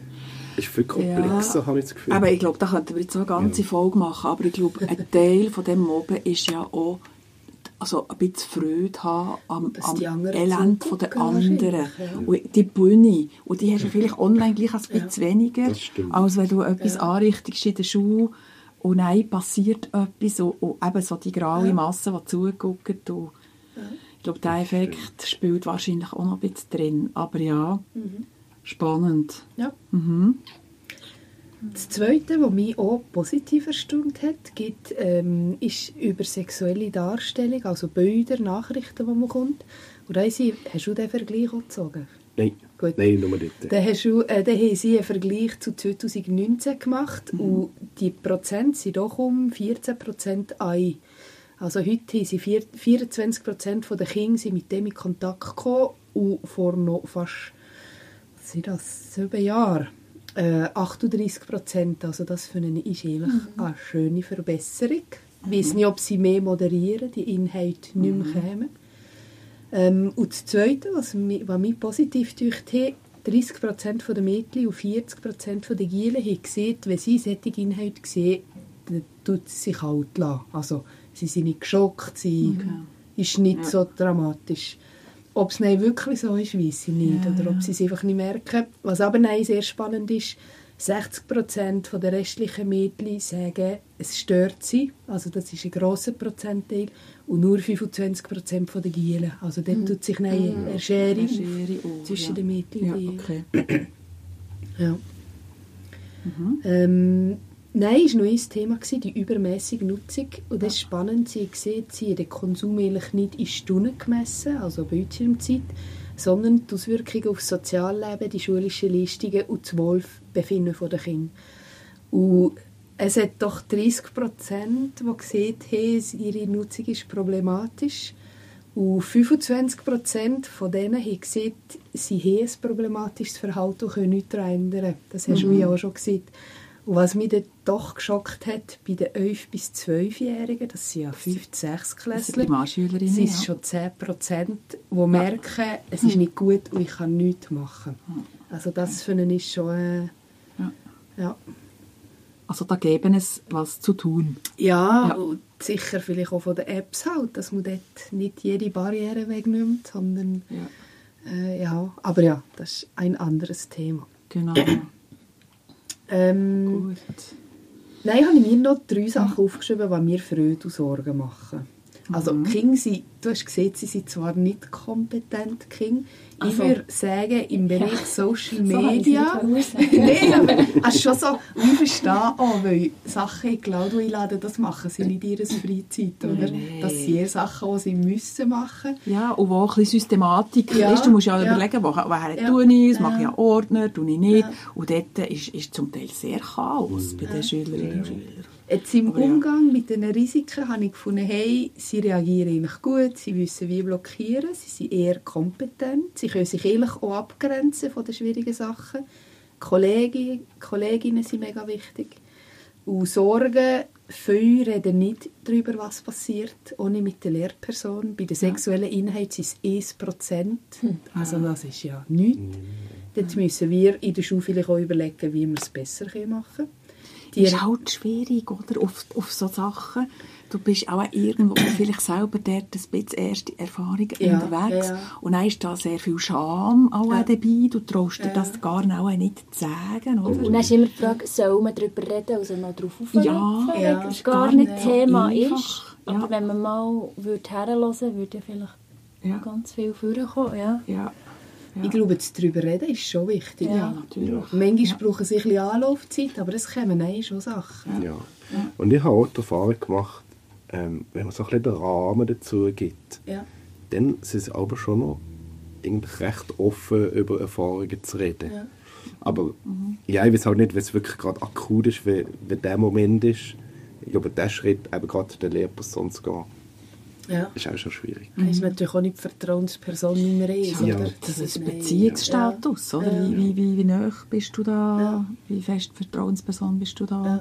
ist viel komplexer, habe ich das Gefühl. Aber ich glaube, da könnten wir jetzt so eine ganze Ja. Folge machen. Aber ich glaube, ein Teil von dem Mobben ist ja auch, also ein bisschen Freude haben am, Dass am die anderen Elend von den zugucken, anderen. wahrscheinlich, ja. Und die Bühne. Und die hast du vielleicht online gleich ein bisschen weniger, Das stimmt. als wenn du etwas anrichtest in der Schule und nein, passiert etwas. Und, und eben so die graue Masse, die zuguckt. Und ich glaube, dieser Effekt spielt wahrscheinlich auch noch ein bisschen drin. Aber ja, spannend. Ja. Mhm. Das Zweite, was mich auch positiv erstaunt hat, gibt, ähm, ist über sexuelle Darstellung, also Bilder, Nachrichten, die man kommt. Und da haben sie, hast du den Vergleich auch gezogen? Nein, Gut. nein, nur dort. Dann, hast du, äh, dann haben sie einen Vergleich zu zwanzig neunzehn gemacht und die Prozent sind doch um vierzehn Prozent ein. Also heute haben sie vier, vierundzwanzig Prozent der Kinder sind mit dem in Kontakt gekommen und vor noch fast was sind das, sieben Jahren äh, achtunddreißig Prozent. Also das finde ich ist eigentlich eine schöne Verbesserung. Ich weiss nicht, ob sie mehr moderieren, die Inhalte nicht mehr kommen. Ähm, und das Zweite, was mich, was mich positiv dünkt hat, dreißig Prozent der Mädchen und vierzig Prozent der Gielen haben gesehen, wenn sie solche Inhalte sehen, dann tut es sich kalt lassen. Also sie sind nicht geschockt, sie ist nicht so dramatisch. Ob es dann wirklich so ist, weiss ich nicht. Ja, Oder ob ja. sie es einfach nicht merken. Was aber nein, sehr spannend ist, sechzig Prozent der restlichen Mädchen sagen, es stört sie. Also das ist ein grosser Prozentteil. Und nur fünfundzwanzig Prozent der Gielen. Also dort tut sich eine eine Schere Eine Schere auf, zwischen ja. den Mädchen Ja, und den okay. ja. Ähm, nein, es war noch ein Thema, gewesen, die übermäßige Nutzung. Und das ist spannend, sie sehen, sie haben den Konsum eigentlich nicht in Stunden gemessen, also Bildschirmzeit, sondern die Auswirkungen auf das Sozialleben, die schulischen Leistungen und das Wohlbefinden der Kinder. Und es hat doch dreißig Prozent, die gesehen haben, ihre Nutzung ist problematisch. Und fünfundzwanzig Prozent von denen haben gesehen, sie haben ein problematisches Verhalten und können nichts daran ändern. Das hast du ja auch schon gesehen. Und was mich dann doch geschockt hat, bei den elf- bis zwölfjährigen, das sind ja fünf-, sechs Das sind Klässler, Primarschülerinnen, sind es ja. schon zehn Prozent, die merken, es ist nicht gut und ich kann nichts machen. Also das finde ich schon... Äh, Ja. ja. Also da geben es was zu tun. Ja, Ja. und sicher vielleicht auch von den Apps halt, dass man dort nicht jede Barriere wegnimmt, sondern Ja. äh, ja, aber ja, das ist ein anderes Thema. Genau. Ähm, Gut. nein, habe ich mir noch drei Sachen aufgeschrieben, die mir Freude und Sorgen machen. Also die Kinder sind, du hast gesehen, sie sind zwar nicht kompetent, die Kinder. Ich Also, würde sagen, im Bereich Social So habe ich Media... es nicht Nein, aber es ist schon so, und ich verstehe auch, weil Sachen in die Cloud einladen, das machen sie nicht in ihrer Freizeit, oder? Nein. Das sind eher Sachen, die sie müssen machen. Ja, und wo auch ein bisschen Systematik Ja, ist. Du musst ja, ja. überlegen, wo, woher Ja. tue ich es, mache ich Ja. einen Ordner, tue ich nicht. Ja. Und dort ist, ist zum Teil sehr Chaos bei den Schülerinnen und Schülern. Jetzt im Aber ja. Umgang mit diesen Risiken habe ich gefunden, hey, sie reagieren eigentlich gut, sie wissen, wie blockieren, sie sind eher kompetent, sie können sich eigentlich auch abgrenzen von den schwierigen Sachen. Kollegen, Kolleginnen sind mega wichtig. Und Sorgen, viele reden nicht darüber, was passiert, ohne mit der Lehrperson. Bei der sexuellen Inhalt ist es ein Prozent. Also das ist ja nichts. Dort müssen wir in der Schule vielleicht auch überlegen, wie wir es besser machen können. Das ist halt schwierig, oder? Auf, auf so Sachen. Du bist auch irgendwo vielleicht selber dort ein bisschen erste Erfahrungen Ja, unterwegs. ja, ja. Und dann ist da sehr viel Scham auch Ja. dabei. Du traust dir Ja. das gar nicht zu sagen, oder? Und dann ist immer die Frage, soll man darüber reden, also noch darauf aufrufen, Ja, wenn ja. es gar Gar nicht nicht so Thema einfach. ist. Ja. Aber wenn man mal würde herhören würde, würde ja vielleicht Ja. ganz viel vorkommen. Ja. Ja. Ja. Ich glaube, das darüber reden ist schon wichtig. Ja, natürlich. Manchmal Ja. brauchen sie ein bisschen Anlaufzeit, aber es kommen auch schon Sachen. Ja. Und ich habe auch die Erfahrung gemacht, ähm, wenn man so ein bisschen den Rahmen dazu gibt, Ja. dann sind sie aber schon noch eigentlich recht offen, über Erfahrungen zu reden. Ja. Aber ja, ich weiß auch nicht, wenn es wirklich gerade akut ist, wenn, wenn der Moment ist, ich glaube, der Schritt, eben gerade der Lehrperson zu gehen, Ja. ist auch schon schwierig. Das ist natürlich auch nicht die Vertrauensperson Nummer eins. Ja. Oder? Das ist Nein. Beziehungsstatus, Ja. oder? Ja. Wie, wie, wie, wie nah bist du da? Ja. Wie fest Vertrauensperson bist du da? Ja.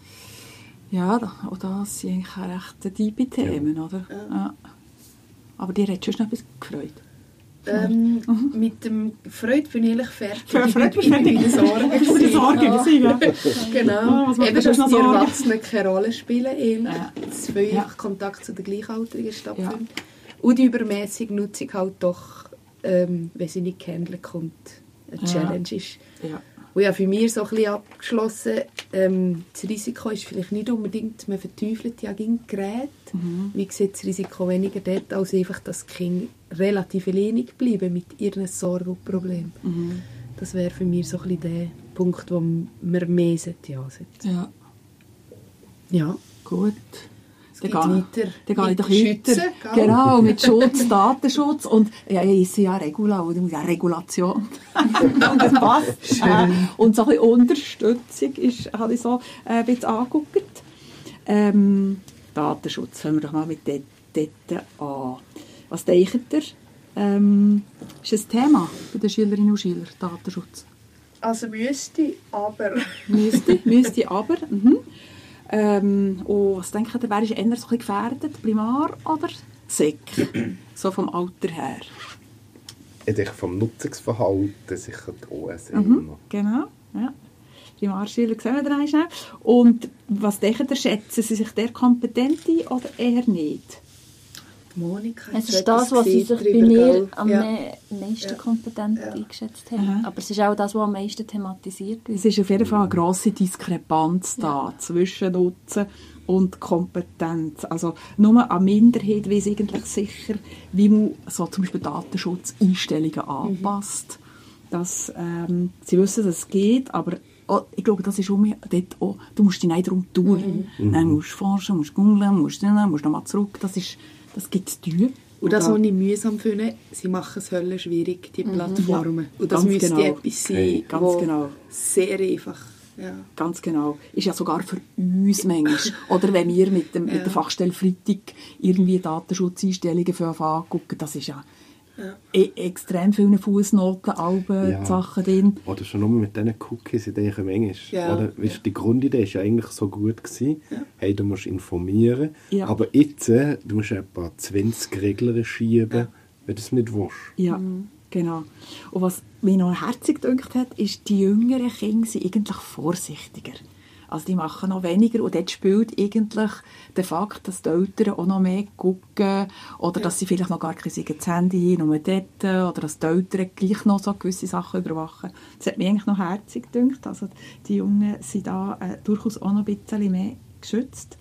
Ja, da- auch das sind eigentlich auch recht tiefe Themen, oder? Ja. Ja. Aber dir hat schon noch etwas gefreut. Ähm, Mit dem Freude bin ich eigentlich fertig. Für Freude ich bin bei den Sorgen. gewesen. Sorgen, Ja. gewesen, ja. Genau. Ah, was macht Eben, dir dass sonst die noch Sorgen? Erwachsenen keine Rolle spielen. Ähnlich. Ja. Dass viel Ja. Kontakt zu den Gleichaltrigen stattfindet. Und die übermäßige Nutzung halt doch, ähm, wenn sie nicht gehandelt kommt, eine Ja. Challenge ist. Ja. Und ja, für mich so ein bisschen abgeschlossen, ähm, das Risiko ist vielleicht nicht unbedingt, man verteufelt ja gegen Geräte. Mhm. Wie sieht das Risiko weniger dort, als einfach, dass die Kinder relativ alleine bleiben mit ihren Sorgen und Problemen. Mhm. Das wäre für mich so ein bisschen der Punkt, wo man mehr ansetzen. Ja, Ja, gut. es Dann geht gehe- weiter. Dann gehe ich mit doch Schützen, weiter. gell? Genau, mit Schutz, Datenschutz. Und ja, ich esse ja Regula, und ich muss ja Regulation. Und das passt. Äh, und so ein bisschen Unterstützung ist, habe ich so äh, ein bisschen angeguckt. Ähm, Datenschutz, fangen wir doch mal mit dort, dort an. Was denkt ihr? Ähm, ist ein Thema bei den Schülerinnen und Schülern, Datenschutz? Also müsste, aber... Müsste, müsste aber. Mhm. Ähm, und was denkt ihr, wer ist eher so ein bisschen gefährdet, Primar oder Sek? So vom Alter her. Ich denke, vom Nutzungsverhalten sicher die O S L. Mhm, genau, ja. Primarschüler sehen wir da schnell. Und was denkt ihr, schätzen sie sich der kompetent ein oder eher nicht? Monika, Es hast du ist das, etwas was sie gesehen sich bei drüber, mir gell? am Ja. me- meisten Ja. kompetent Ja. eingeschätzt haben. Aha. Aber es ist auch das, was am meisten thematisiert Es wird. ist auf jeden Fall eine grosse Diskrepanz da zwischen Nutzen und Kompetenz. Also nur eine Minderheit weiss eigentlich sicher, wie man so zum Beispiel Datenschutzeinstellungen anpasst. Dass, ähm, sie wissen, dass es geht, aber oh, ich glaube, das ist um mich dort auch, du musst dich nicht darum tun. Dann musst du forschen, musst googeln, musst dann musst nochmal zurück. Das, ist, das gibt es tun. Und das, da- was ich mühsam finde, sie machen es höllisch schwierig, die Plattformen. Und das Ganz müsste genau. etwas sein, Okay. Ganz wo genau. sehr einfach... Ja. Ganz genau. Ist ja sogar für uns manchmal. Oder wenn wir mit, dem, mit Ja. der Fachstelle Freitag irgendwie Datenschutzeinstellungen für angucken, das ist ja, Ja. e extrem viele Fußnoten, Alben, Ja. Sachen drin. Oder schon nur mit diesen Cookies in denen manchmal. Ja. Oder, weißt, die Grundidee war ja eigentlich so gut gewesen. Hey, du musst informieren, Ja. aber jetzt äh, du musst etwa zwanzig Regler schieben, wenn du es nicht willst. Ja, genau. Und was mich noch herzig gedacht hat, ist, die jüngeren Kinder sind eigentlich vorsichtiger. Also die machen noch weniger und dort spielt eigentlich der Fakt, dass die Eltern auch noch mehr gucken oder dass sie vielleicht noch gar kein eigenes Handy haben, nur dort, oder dass die Eltern gleich noch so gewisse Sachen überwachen. Das hat mich eigentlich noch herzig gedacht. Also die Jungen sind da äh, durchaus auch noch ein bisschen mehr geschützt.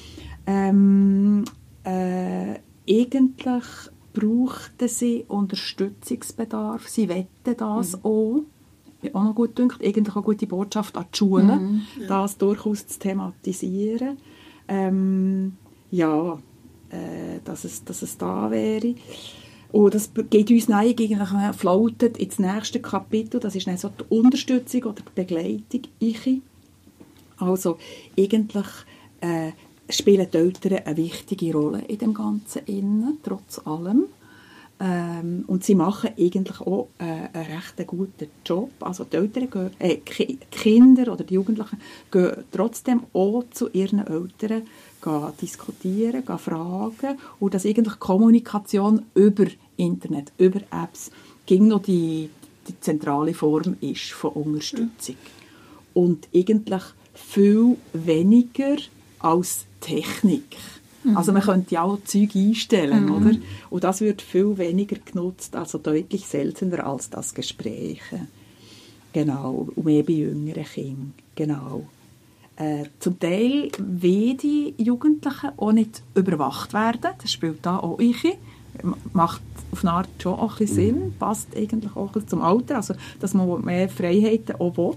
Ähm, äh, eigentlich brauchten sie Unterstützungsbedarf. Sie wetten das Mhm. auch. Mir auch noch gut gedacht, eigentlich eine gute Botschaft an die Schulen, das durchaus zu thematisieren. Ähm, ja, äh, dass, es, dass es da wäre. Und das geht uns nein, eigentlich äh, floatet ins nächste Kapitel. Das ist dann so die Unterstützung oder die Begleitung. Ich. Also eigentlich äh, spielen die Eltern eine wichtige Rolle in dem Ganzen innen, trotz allem. Ähm, und sie machen eigentlich auch äh, einen recht guten Job. Also die Eltern gehen, äh, die Kinder oder die Jugendlichen gehen trotzdem auch zu ihren Eltern gehen diskutieren, gehen fragen und dass eigentlich Kommunikation über Internet, über Apps ging noch die, die zentrale Form ist von Unterstützung. Und eigentlich viel weniger als Technik. Mhm. Also man könnte ja auch Zeug einstellen, mhm. oder? Und das wird viel weniger genutzt, also deutlich seltener als das Gespräch. Genau, und mehr bei jüngeren Kindern. Genau. Äh, zum Teil wollen die Jugendlichen auch nicht überwacht werden. Das spielt da auch ich. Macht auf eine Art schon auch ein bisschen Sinn. Passt eigentlich auch ein bisschen zum Alter. Also, dass man mehr Freiheiten auch will.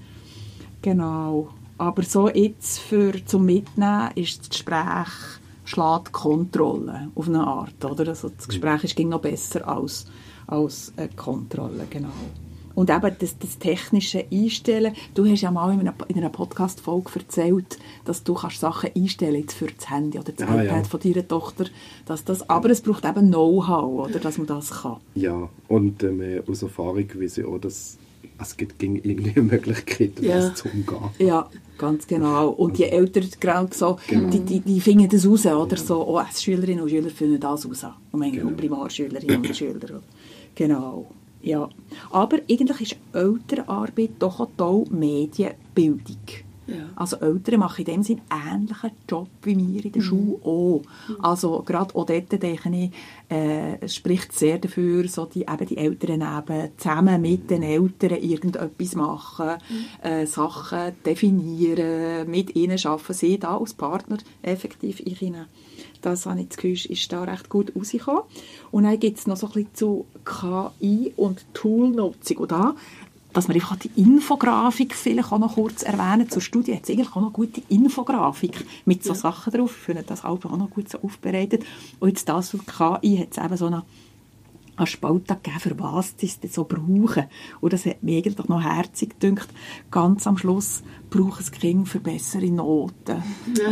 Genau. Aber so jetzt für zum Mitnehmen ist das Gespräch schlägt Kontrolle auf eine Art. Oder? Also das Gespräch ist noch besser als, als eine Kontrolle. Genau. Und eben das, das technische Einstellen. Du hast ja mal in einer, in einer Podcast-Folge erzählt, dass du kannst Sachen einstellen für das Handy oder das ah, iPad ja. von deiner Tochter. Dass das, aber es braucht eben Know-how, oder, dass man das kann. Ja, und ähm, aus Erfahrung weiß ich auch, dass es gibt irgendwie Möglichkeiten, ja. das zu umgehen. Ja, ganz genau. Und die Eltern gerade so, genau. die, die, die finden das raus, oder ja. so, oh, als Schülerinnen und Schüler finden das raus. Und manchmal genau. Primarschülerinnen und Schüler. Genau. Ja. Aber eigentlich ist Elternarbeit doch auch toll Medienbildung. Ja. Also Eltern machen in dem Sinne einen ähnlichen Job wie wir in der mhm. Schule auch. Mhm. Also gerade auch dort, denke ich, äh, es spricht sehr dafür, so die, eben die Eltern eben zusammen mit den Eltern irgendetwas machen, mhm. äh, Sachen definieren, mit ihnen arbeiten, sie da als Partner effektiv in ihnen. Das habe ich das Gefühl, ist da recht gut rausgekommen. Und dann gibt es noch so ein bisschen zu K I und Toolnutzung. Und da, dass wir einfach die Infografik vielleicht auch noch kurz erwähnen. Zur Studie hat es eigentlich auch noch gute Infografik mit so ja. Sachen drauf. Ich finde das auch noch gut so aufbereitet. Und jetzt das für K I hat es eben so eine, eine Spalte gegeben, für was sie es so brauchen. Und das hat mir eigentlich noch herzig gedacht. Ganz am Schluss braucht es Kinder für bessere Noten.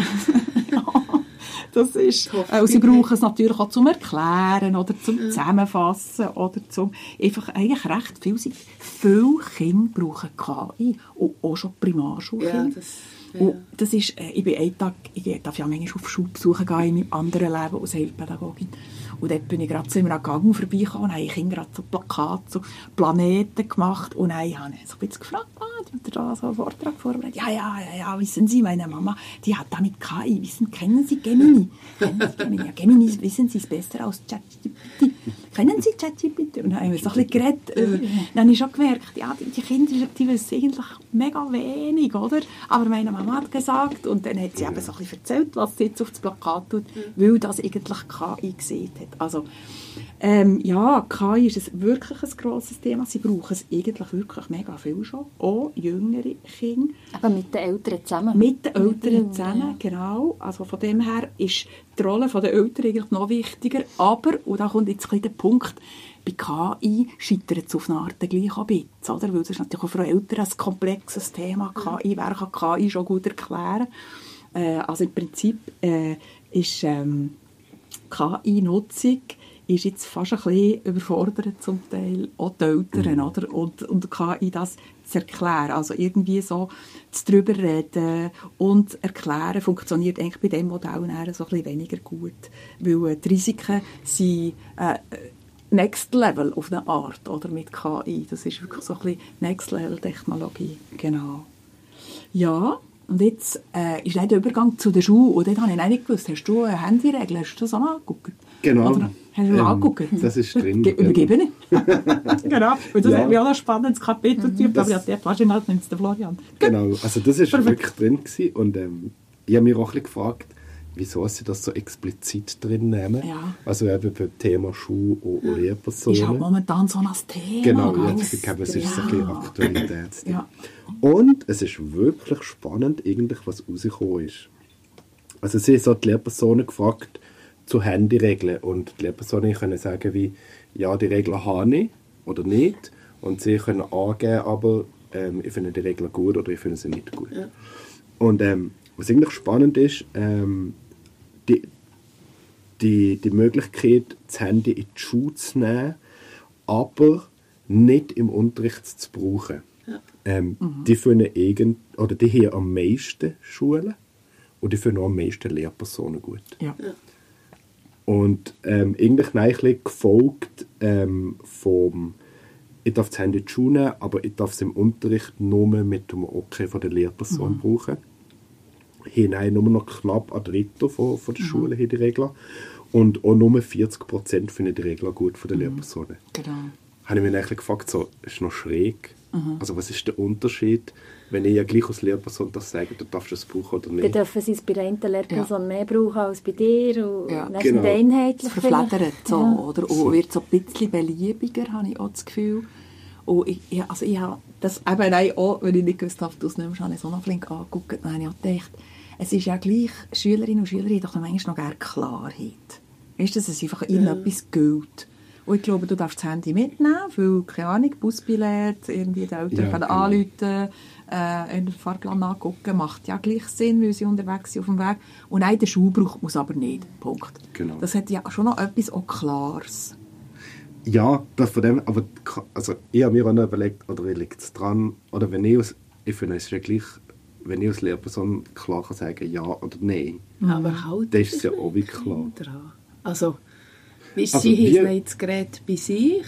Ja. ja. Das ist, äh, sie brauchen es natürlich auch zum Erklären oder zum ja. Zusammenfassen oder zum einfach eigentlich recht viel. Viele Kinder brauchen K I und auch schon Primarschulkinder. Ja, das, ja. Und das ist, äh, ich bin einen Tag, ich darf ja manchmal auf Schulbesuche gehen in meinem anderen Leben als Heilpädagogin. Und dort bin ich gerade zu einem Gang vorbeigekommen und habe Kinder gerade so Plakate, so Planeten gemacht. Und dann habe ich so ein bisschen gefragt, ah, die hat da so einen Vortrag vorbereitet. Ja, ja, ja, ja, wissen Sie, meine Mama, die hat da mit K I, wissen, kennen Sie Gemini? Kennen Sie Gemini? Ja, Gemini, wissen Sie es besser als ChatGPT? Kennen Sie ChatGPT? Und dann haben wir so ein bisschen geredet. Über, dann habe ich schon gemerkt, ja, die, die Kinder, die wissen eigentlich mega wenig, oder? Aber meine Mama hat gesagt, und dann hat sie eben so ein bisschen erzählt, was sie jetzt auf das Plakat tut, weil das eigentlich K I gesehen hat. Also, ähm, ja, K I ist ein, wirklich ein grosses Thema. Sie brauchen es eigentlich wirklich mega viel schon. Auch jüngere Kinder. Aber mit den Eltern zusammen. Mit den Eltern zusammen, genau. Also von dem her ist die Rolle der Eltern eigentlich noch wichtiger. Aber, und da kommt jetzt ein bisschen der Punkt, bei K I scheitert es auf eine Art gleich ein bisschen, oder? Weil es ist natürlich auch für Eltern ein komplexes Thema. K I, wer kann K I schon gut erklären? Äh, also im Prinzip äh, ist ähm, K I-Nutzung ist jetzt fast ein bisschen überfordert zum Teil, auch die Eltern, mhm. oder? Und, und K I das zu erklären, also irgendwie so zu drüber reden und erklären, funktioniert eigentlich bei diesem Modell so ein bisschen weniger gut, weil die Risiken sind äh, Next Level auf eine Art, oder, mit K I, das ist wirklich so ein bisschen Next Level Technologie, genau. Ja, und jetzt äh, ist der Übergang zu der Schule, und dort habe ich nicht gewusst, hast du eine Handyregel, hast du das auch angeguckt? Genau. Oder hast du ähm, angeguckt? Das ist drin. Ge- Übergebe nicht. Genau, und das ja. hat mir auch ein spannendes Kapitel, mhm. aber ja, der wahrscheinlich halt nimmt der Florian. Genau, also das war wirklich drin gewesen, und ähm, ich habe mich auch ein bisschen gefragt, wieso sie das so explizit drin nehmen. Ja. Also eben beim Thema Schule und ja. Lehrpersonen. Ist halt momentan so ein Thema. Genau, jetzt ich glaube, es ist ja. so ein bisschen Aktualität. Ja. Und es ist wirklich spannend, eigentlich, was rausgekommen ist. Also sie haben so die Lehrpersonen gefragt zu Handyregeln, und die Lehrpersonen können sagen, wie, ja, die Regeln habe ich oder nicht, und sie können angeben, aber ähm, ich finde die Regeln gut oder ich finde sie nicht gut. Ja. Und ähm, was eigentlich spannend ist, ähm, die, die, die Möglichkeit, das Handy in die Schule zu nehmen, aber nicht im Unterricht zu brauchen. Ja. Ähm, mhm. Die finden irgend, oder die haben am meisten Schulen und die finden auch am meisten Lehrpersonen gut. Ja. Ja. Und ähm, eigentlich eigentlich gefolgt ähm, vom, ich darf das Handy in die Schule nehmen, aber ich darf es im Unterricht nur mit dem Okay von der Lehrperson mhm. brauchen. Hier nein, nur noch knapp ein Drittel von, von der mhm. Schule hier die Regler. Und auch nur vierzig Prozent finden die Regler gut von den mhm. Lehrpersonen. Genau. Habe ich mich eigentlich gefragt, so, ist noch schräg? Mhm. Also was ist der Unterschied, wenn ich ja gleich als Lehrperson das sage, du darfst es brauchen oder nicht? Dann dürfen sie es bei der einen Lehrperson ja. mehr brauchen als bei dir und ja. dann genau. sind einheitlich. Es verfledert so, ja. oder? Und wird so ein bisschen beliebiger, habe ich auch das Gefühl. Und ich, ich, also ich habe das eben auch, wenn ich nicht gewusst habe, du es nimmst, habe ich so noch flink angeguckt. Dann habe ich auch gedacht, es ist ja gleich, Schülerinnen und Schüler haben doch manchmal noch gerne Klarheit. Weißt du, dass es einfach ihnen ja. etwas gilt. Und ich glaube, du darfst das Handy mitnehmen, weil, keine Ahnung, Busbillett, irgendwie die Eltern ja, können genau. anrufen, äh, in den Fahrplan angucken, macht ja gleich Sinn, weil sie unterwegs sind auf dem Weg. Und nein, der Schuh braucht muss aber nicht. Punkt. Genau. Das hat ja schon noch etwas auch Klares. Ja, das von dem, aber also, ich habe mir auch noch überlegt, oder liegt es dran, oder wenn ich als, ich finde, es ist ja gleich, wenn ich als Lehrperson klar kann sagen, ja oder nein, mhm. aber halt dann ist es ja auch wie klar. Dran. Also, weißt, also sie wir, haben das Gerät bei sich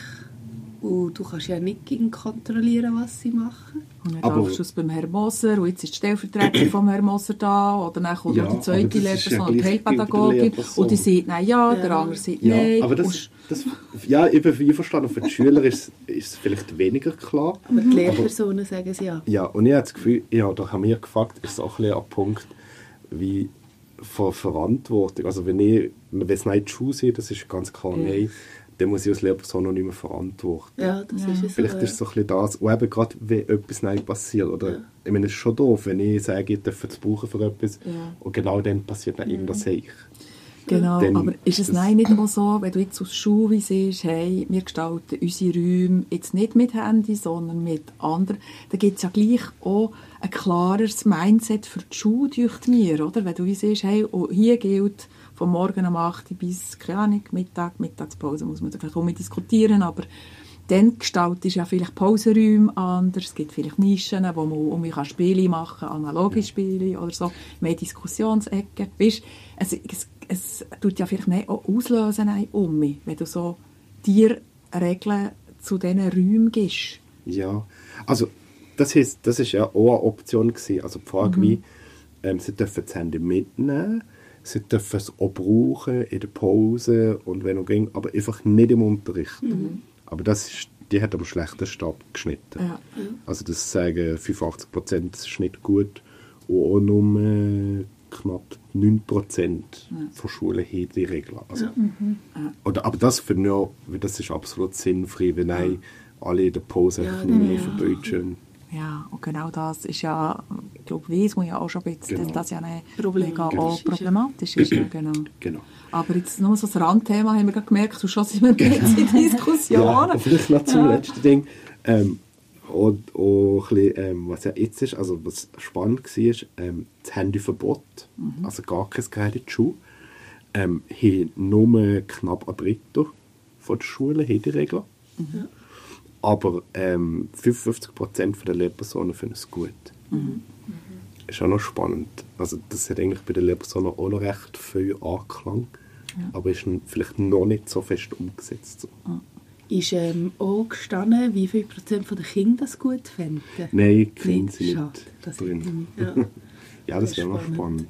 und du kannst ja nicht gegen kontrollieren, was sie machen. Und dann darfst du es beim Herrn Moser und jetzt ist die Stellvertretung vom Herrn Moser da oder dann kommt ja, noch die zweite Lehrperson, ja die Heilpädagogin und die sagt nein, ja, ja. der andere sagt ja, nein. Aber das, das, ja, ich bin wie verstanden, für die Schüler ist, ist es vielleicht weniger klar. Aber die Lehrpersonen aber, sagen es ja. Ja, und ich habe das Gefühl, ja, da haben wir gefragt, ist es auch ein, ein Punkt wie von Verantwortung. Also wenn ich, wenn es nicht die Schule sind, das ist ganz klar ja. nein, dann muss ich als Lehrperson noch nicht mehr verantworten. Ja, das ja. ist es. Vielleicht so, ist es so ein bisschen das, und eben gerade, wenn etwas nicht passiert. Oder, ja. Ich meine, es ist schon doof, wenn ich sage, ich darf es brauchen für etwas ja. und genau dann passiert dann mhm. irgendwas Seich. Genau, dann aber ist es nein nicht mal so, wenn du jetzt aus Schule siehst, hey, wir gestalten unsere Räume jetzt nicht mit Handy, sondern mit anderen, dann gibt es ja gleich auch ein klares Mindset für die Schule, durch mir, oder? Wenn du wie siehst, hey, oh, hier gilt von morgen um acht Uhr bis, keine Ahnung, Mittag, Mittagspause, muss man vielleicht auch mit diskutieren, aber dann gestaltest du ja vielleicht Pausenräume anders, es gibt vielleicht Nischen, wo man, wo man Spiele machen kann, analoge Spiele oder so, mehr Diskussionsecken, weißt, es, es, es tut ja vielleicht auch auslösen um mich, wenn du so dir Regeln zu diesen Räumen gibst. Ja, also das ist, das ist ja auch eine Option gewesen, also die Frage mhm. wie, ähm, sie dürfen das Handy mitnehmen, sie dürfen es auch brauchen in der Pause und wenn auch ging, aber einfach nicht im Unterricht. Mhm. Aber das ist, die hat am schlechtesten abgeschnitten. Ja. Also das sagen fünfundachtzig Prozent ist nicht gut und auch nur knapp neun Prozent ja. von Schulen haben die Regeln. Also, ja. Mhm. oder, aber das finde ich auch, das ist absolut sinnfrei, wenn ja. alle in der Pause ja, nicht mehr ja. von Deutschen. Ja, und genau das ist ja, ich glaube, weiss man ja auch schon ein bisschen, genau. dass das ja eine problematisch, mega auch problematisch ist. Ja, genau. genau. Aber jetzt nur so ein Randthema haben wir gerade gemerkt, du schon sind wir jetzt in Diskussionen. Ja, vielleicht noch zum ja. letzten Ding. Ähm, und auch ein bisschen, ähm, was ja jetzt ist, also was spannend war, ähm, das Handyverbot, mhm. also gar kein Gerät in die Schule, ähm, haben nur knapp ein Drittel von der Schule die Regler. Mhm. Aber ähm, fünfundfünfzig Prozent der Lehrpersonen finden es gut. Mhm. Ist auch noch spannend. Also das hat eigentlich bei den Lehrpersonen auch noch recht viel Anklang, ja. aber ist vielleicht noch nicht so fest umgesetzt. So. Mhm. Ist ähm, auch gestanden, wie viel Prozent der Kinder das gut fänden? Nein, die Kinder sind Schade, nicht drin. Ja, ja, das wäre noch spannend.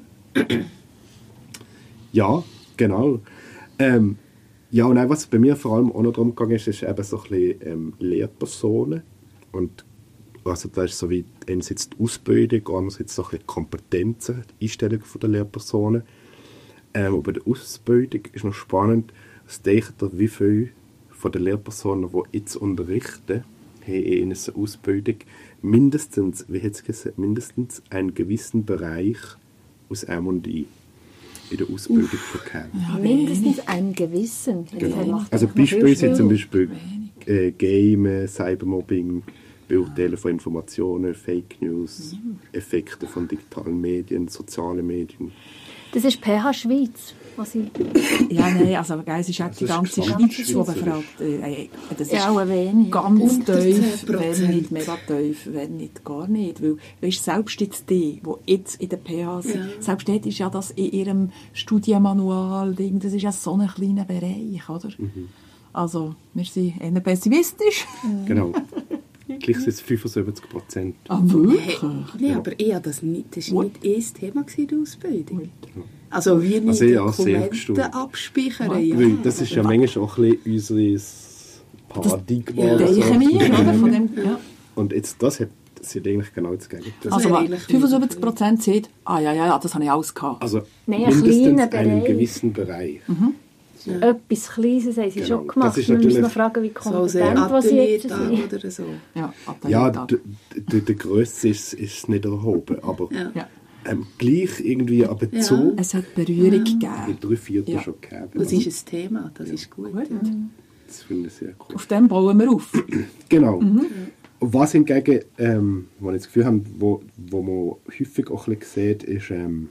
Ja, genau. Ähm, ja, und auch, was bei mir vor allem auch noch darum gegangen ist, ist eben so ein bisschen ähm, Lehrpersonen. Und also das ist so wie einerseits die Ausbildung, andererseits so ein bisschen die Kompetenzen, die Einstellung der Lehrpersonen. Ähm, und bei der Ausbildung ist noch spannend, was denkt ihr, wie viele von den Lehrpersonen, die jetzt unterrichten, haben in einer Ausbildung mindestens, wie hat es gesagt, mindestens einen gewissen Bereich aus M und I in der Ausbildung bekommen. Ja, mindestens einen gewissen. Genau. Also Beispiele sind zum Beispiel äh, Gamen, Cybermobbing, Beurteilen von Informationen, Fake News, Effekte von digitalen Medien, sozialen Medien. Das ist P H Schweiz, was ich... Ja, nein, also geil, es ist auch Das die ist ganze gesamt- Schweiz, die befragt. Äh, das ist Ja, auch ein wenig. ganz Unter tief, zehn wenn Prozent. nicht mega tief, wenn nicht gar nicht. Weil, weißt, selbst jetzt die, die jetzt in der P H sind, Ja. selbst dort ist ja das in ihrem Studienmanual, Ding, das ist ja so ein kleiner Bereich, oder? Mhm. Also, wir sind eher pessimistisch. Genau. Gleich sind es fünfundsiebzig Prozent. Ah, wirklich? Nein, aber eher das nicht, das war What? nicht eh das Thema gewesen, die Ausbildung. Also wie nicht Also ja, sehr Dokumente gestaunt. abspeichern. Ja. Weil das ist ja manchmal auch ein bisschen unser Paradigma. Ja. oder so. Denken wir, oder? Von dem, ja. Und jetzt, das hat das ist eigentlich genau das Gegenteil. Das Also, wäre was, eigentlich fünfundsiebzig Prozent sagt, ah ja, ja, ja, das habe ich alles gehabt. also Nein, ein mindestens kleiner einen Bereich. gewissen Bereich. Etwas Kleines haben sie Genau. schon gemacht. Das ist Wir müssen natürlich- noch fragen, wie So sehr kompetent was sie jetzt Atelier sind. oder so. Ja, Ja, Atelier. d- d- der Grösse ist, ist nicht erhoben, aber Ja. Ja. ähm, gleich irgendwie aber so Es hat Berührung in gegeben. drei Viertel Ja. schon gegeben. Das ist ein Thema, das ist gut. Gut. Das finde ich sehr cool. Auf dem bauen wir auf. Genau. Und was hingegen, ähm, wo ich das Gefühl habe, wo, wo man häufig auch ein bisschen sieht, ist ähm,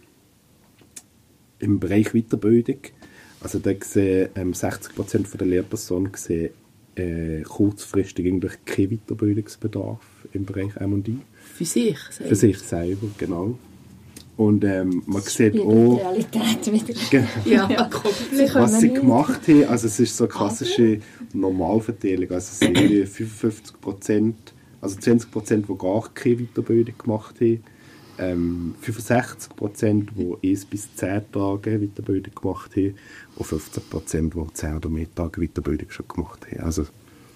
im Bereich Weiterbildung. Also da sehen ähm, sechzig Prozent der Lehrpersonen sehen, äh, kurzfristig eigentlich keinen Weiterbildungsbedarf im Bereich M und I. Für sich. sagen. Für sich selber, genau. Und ähm, man sieht Spiegelt die auch, Realität wieder. ge- Ja, Ja. komplett. können was wir sie nicht. gemacht haben. Also es ist so eine klassische Normalverteilung. Also es sind irgendwie fünfundfünfzig Prozent, also zwanzig Prozent, die gar keine Weiterbildung gemacht haben. Ähm, fünfundsechzig Prozent, die eins bis zehn Tage Weiterbildung gemacht haben. Und fünfzehn Prozent, die zehn oder mehr Tage Weiterbildung schon gemacht haben. Also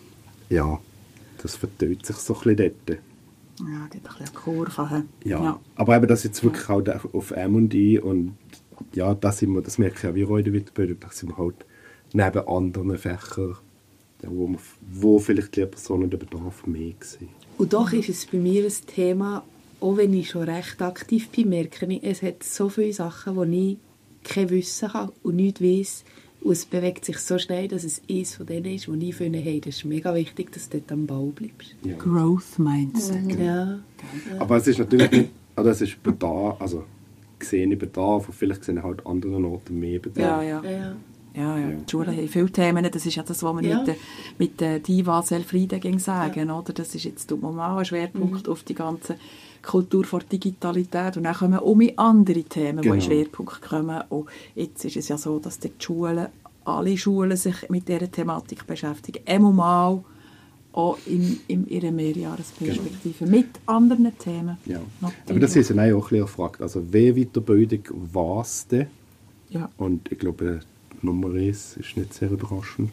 ja, das verteilt sich so ein bisschen dort. Ja, gibt ein bisschen eine Kurve. hä? Ja. Aber eben das jetzt wirklich halt auf M und I und ja, das, sind wir, das merke ich auch wie auch in der Weiterbildung, da sind wir halt neben anderen Fächern, ja, wo, man, wo vielleicht die Lehrpersonen den Bedarf mehr sehen. Und doch ist es bei mir ein Thema, auch wenn ich schon recht aktiv bin, merke ich, es hat so viele Sachen, wo ich kein Wissen habe und nichts weiss. Und es bewegt sich so schnell, dass es eines von denen ist, wo ich finde, hey, das ist mega wichtig, dass du dort am Ball bleibst. Ja. Growth Mindset. Ja. Aber es ist natürlich nicht, also es ist Bedarf, also gesehene Bedarf und vielleicht sehen halt anderen Orten mehr Bedarf. Ja, ja. Ja. Ja, ja. Die Schulen haben viele Themen. Das ist ja das, was wir Ja. mit der, mit der Diva Selfriede ging sagen. Oder? Das ist jetzt tut man mal ein Schwerpunkt Mhm. auf die ganze Kultur vor Digitalität. Und dann kommen um andere Themen, die in Genau. den Schwerpunkt kommen. Und jetzt ist es ja so, dass die Schulen, alle Schulen sich mit dieser Thematik beschäftigen. Einmal mal auch in, in ihrer Mehrjahresperspektive. Mit anderen Themen. Ja. Natürlich. Aber das ist ja auch ein bisschen gefragt. Also wer Weiterbildung was denn? Ja. Und ich glaube, Nummer eins ist nicht sehr überraschend,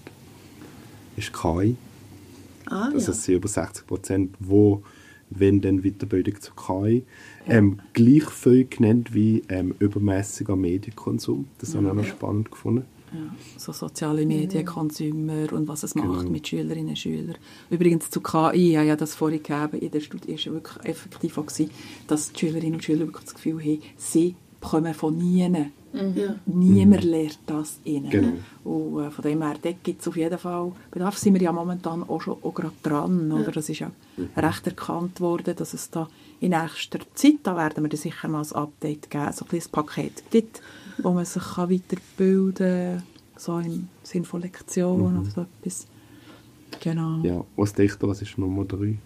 ist K I. Ah, Also ja. es sind über sechzig Prozent, wo wenn dann Weiterbildung zu K I. Ähm, gleich viel genannt wie ähm, übermäßiger Medienkonsum. Das habe ich auch noch spannend gefunden. Ja, so soziale Medien, Consumer und was es macht Genau. mit Schülerinnen und Schülern. Übrigens zu K I, ich habe ja das vorhin gegeben, in der Studie war ja wirklich effektiv auch gewesen, dass die Schülerinnen und Schüler wirklich das Gefühl haben, sie kommen von nie. Ja. Niemand lernt das ihnen. Genau. Und äh, von dem her, dort gibt es auf jeden Fall Bedarf. Sind wir ja momentan auch schon auch gerade dran. Oder? Das ist ja recht erkannt worden, dass es da in nächster Zeit, da werden wir dann sicher mal ein Update geben, so ein kleines Paket gibt, wo man sich kann weiterbilden kann, so im Sinne von Lektionen oder so etwas. Genau. Ja, was denkt ihr, was ist Nummer drei?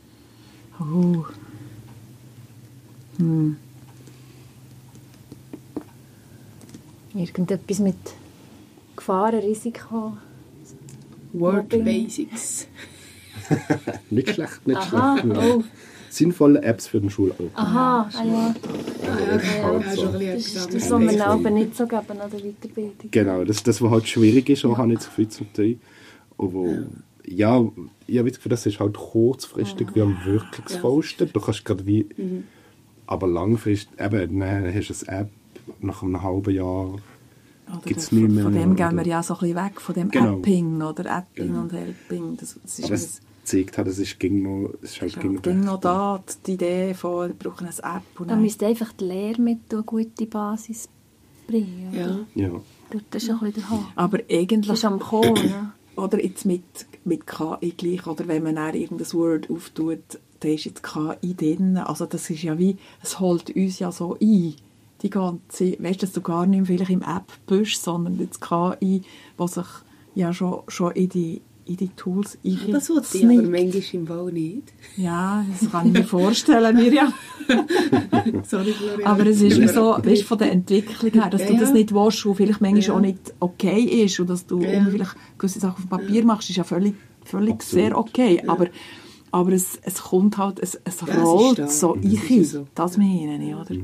Oh. Hm. Irgendetwas mit Gefahren, Risiko. Word Mobbing. Basics. Nicht schlecht, nicht Aha, schlecht. Ja. oh. Sinnvolle Apps für den Schulalltag. Aha, ah, ja. Ah, ja, halt ja, so. schon ein Das bisschen ist examen. das, was wir aber nicht so geben an der Weiterbildung. Genau, das ist das, was halt schwierig ist, auch habe ich das Gefühl zum Teil. Aber ja, ich habe das Gefühl, das ist halt kurzfristig wie am wirkungsvollsten. Du kannst gerade wie, aber langfristig, eben, dann hast du eine App, nach einem halben Jahr Oder gibt es von, nicht mehr. von dem gehen wir oder- ja so ein bisschen weg, von dem Genau. Apping oder Apping Genau. und Helping. Das, das ist Aber es zeigt halt, es ist ging noch, es ist halt ja, ging ging noch da, die Idee von, wir brauchen eine App. Und Da dann- müsste einfach die Lehrmittel eine gute Basis bringen. Ja. oder? Ja. Das ist ein bisschen der Haken. aber Das eigentlich, ist am Kommen. Ne? oder jetzt mit, mit K I gleich, oder wenn man dann irgendein Word auftut, da ist jetzt K I drin. Also das ist ja wie, es holt uns ja so ein, die ganze, weißt du, dass du gar nicht mehr vielleicht im App bist, sondern jetzt K I, was sich ja schon, schon in die in die Tools einknipst. Das wollte ich aber manchmal im Fall nicht. Ja, das kann ich mir vorstellen, Mirjam. Sorry, Florian. Aber es ist wie so, weißt, von der Entwicklung her, dass ja. du das nicht willst und vielleicht manchmal ja. auch nicht okay ist und dass du ja. vielleicht gewisse Sachen auf Papier ja. machst, ist ja völlig, völlig sehr okay. Ja. Aber, aber es, es kommt halt, es, es ja, rollt es so rein. So. Das meine ich, oder? Mhm.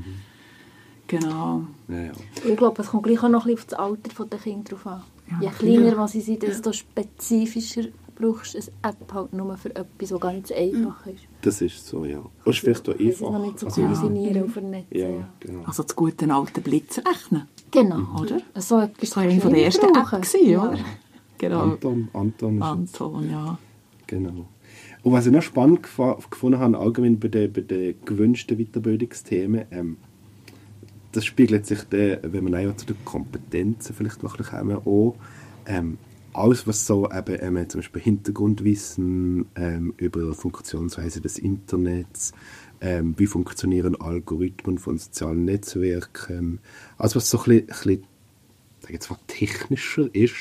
Genau. Ja, ja. Ich glaube, es kommt gleich auch noch ein bisschen auf das Alter der Kinder drauf an. Ja, Je kleiner ja. sie sind, desto spezifischer brauchst du eine App halt nur für etwas, das ganz einfach ist. Das ist so, ja. Und ist vielleicht auch einfach. Sie noch nicht so koordinieren und vernetzen. Ja, genau. Also das gute alte Blitzrechnen. Genau. Mhm. Oder? So etwas das war eine von der ersten App, gewesen, ja. oder? Genau. Anton, Anton. Anton, ja. Genau. Und was ich noch spannend gefunden habe, allgemein bei den, bei den gewünschten Weiterbildungsthemen, ähm, das spiegelt sich, dann, wenn man auch zu den Kompetenzen vielleicht noch ein bisschen auch, ähm, alles, was so eben, ähm, zum Beispiel Hintergrundwissen ähm, über Funktionsweise des Internets, ähm, wie funktionieren Algorithmen von sozialen Netzwerken, alles, was so ein bisschen, ein bisschen sag jetzt mal, technischer ist,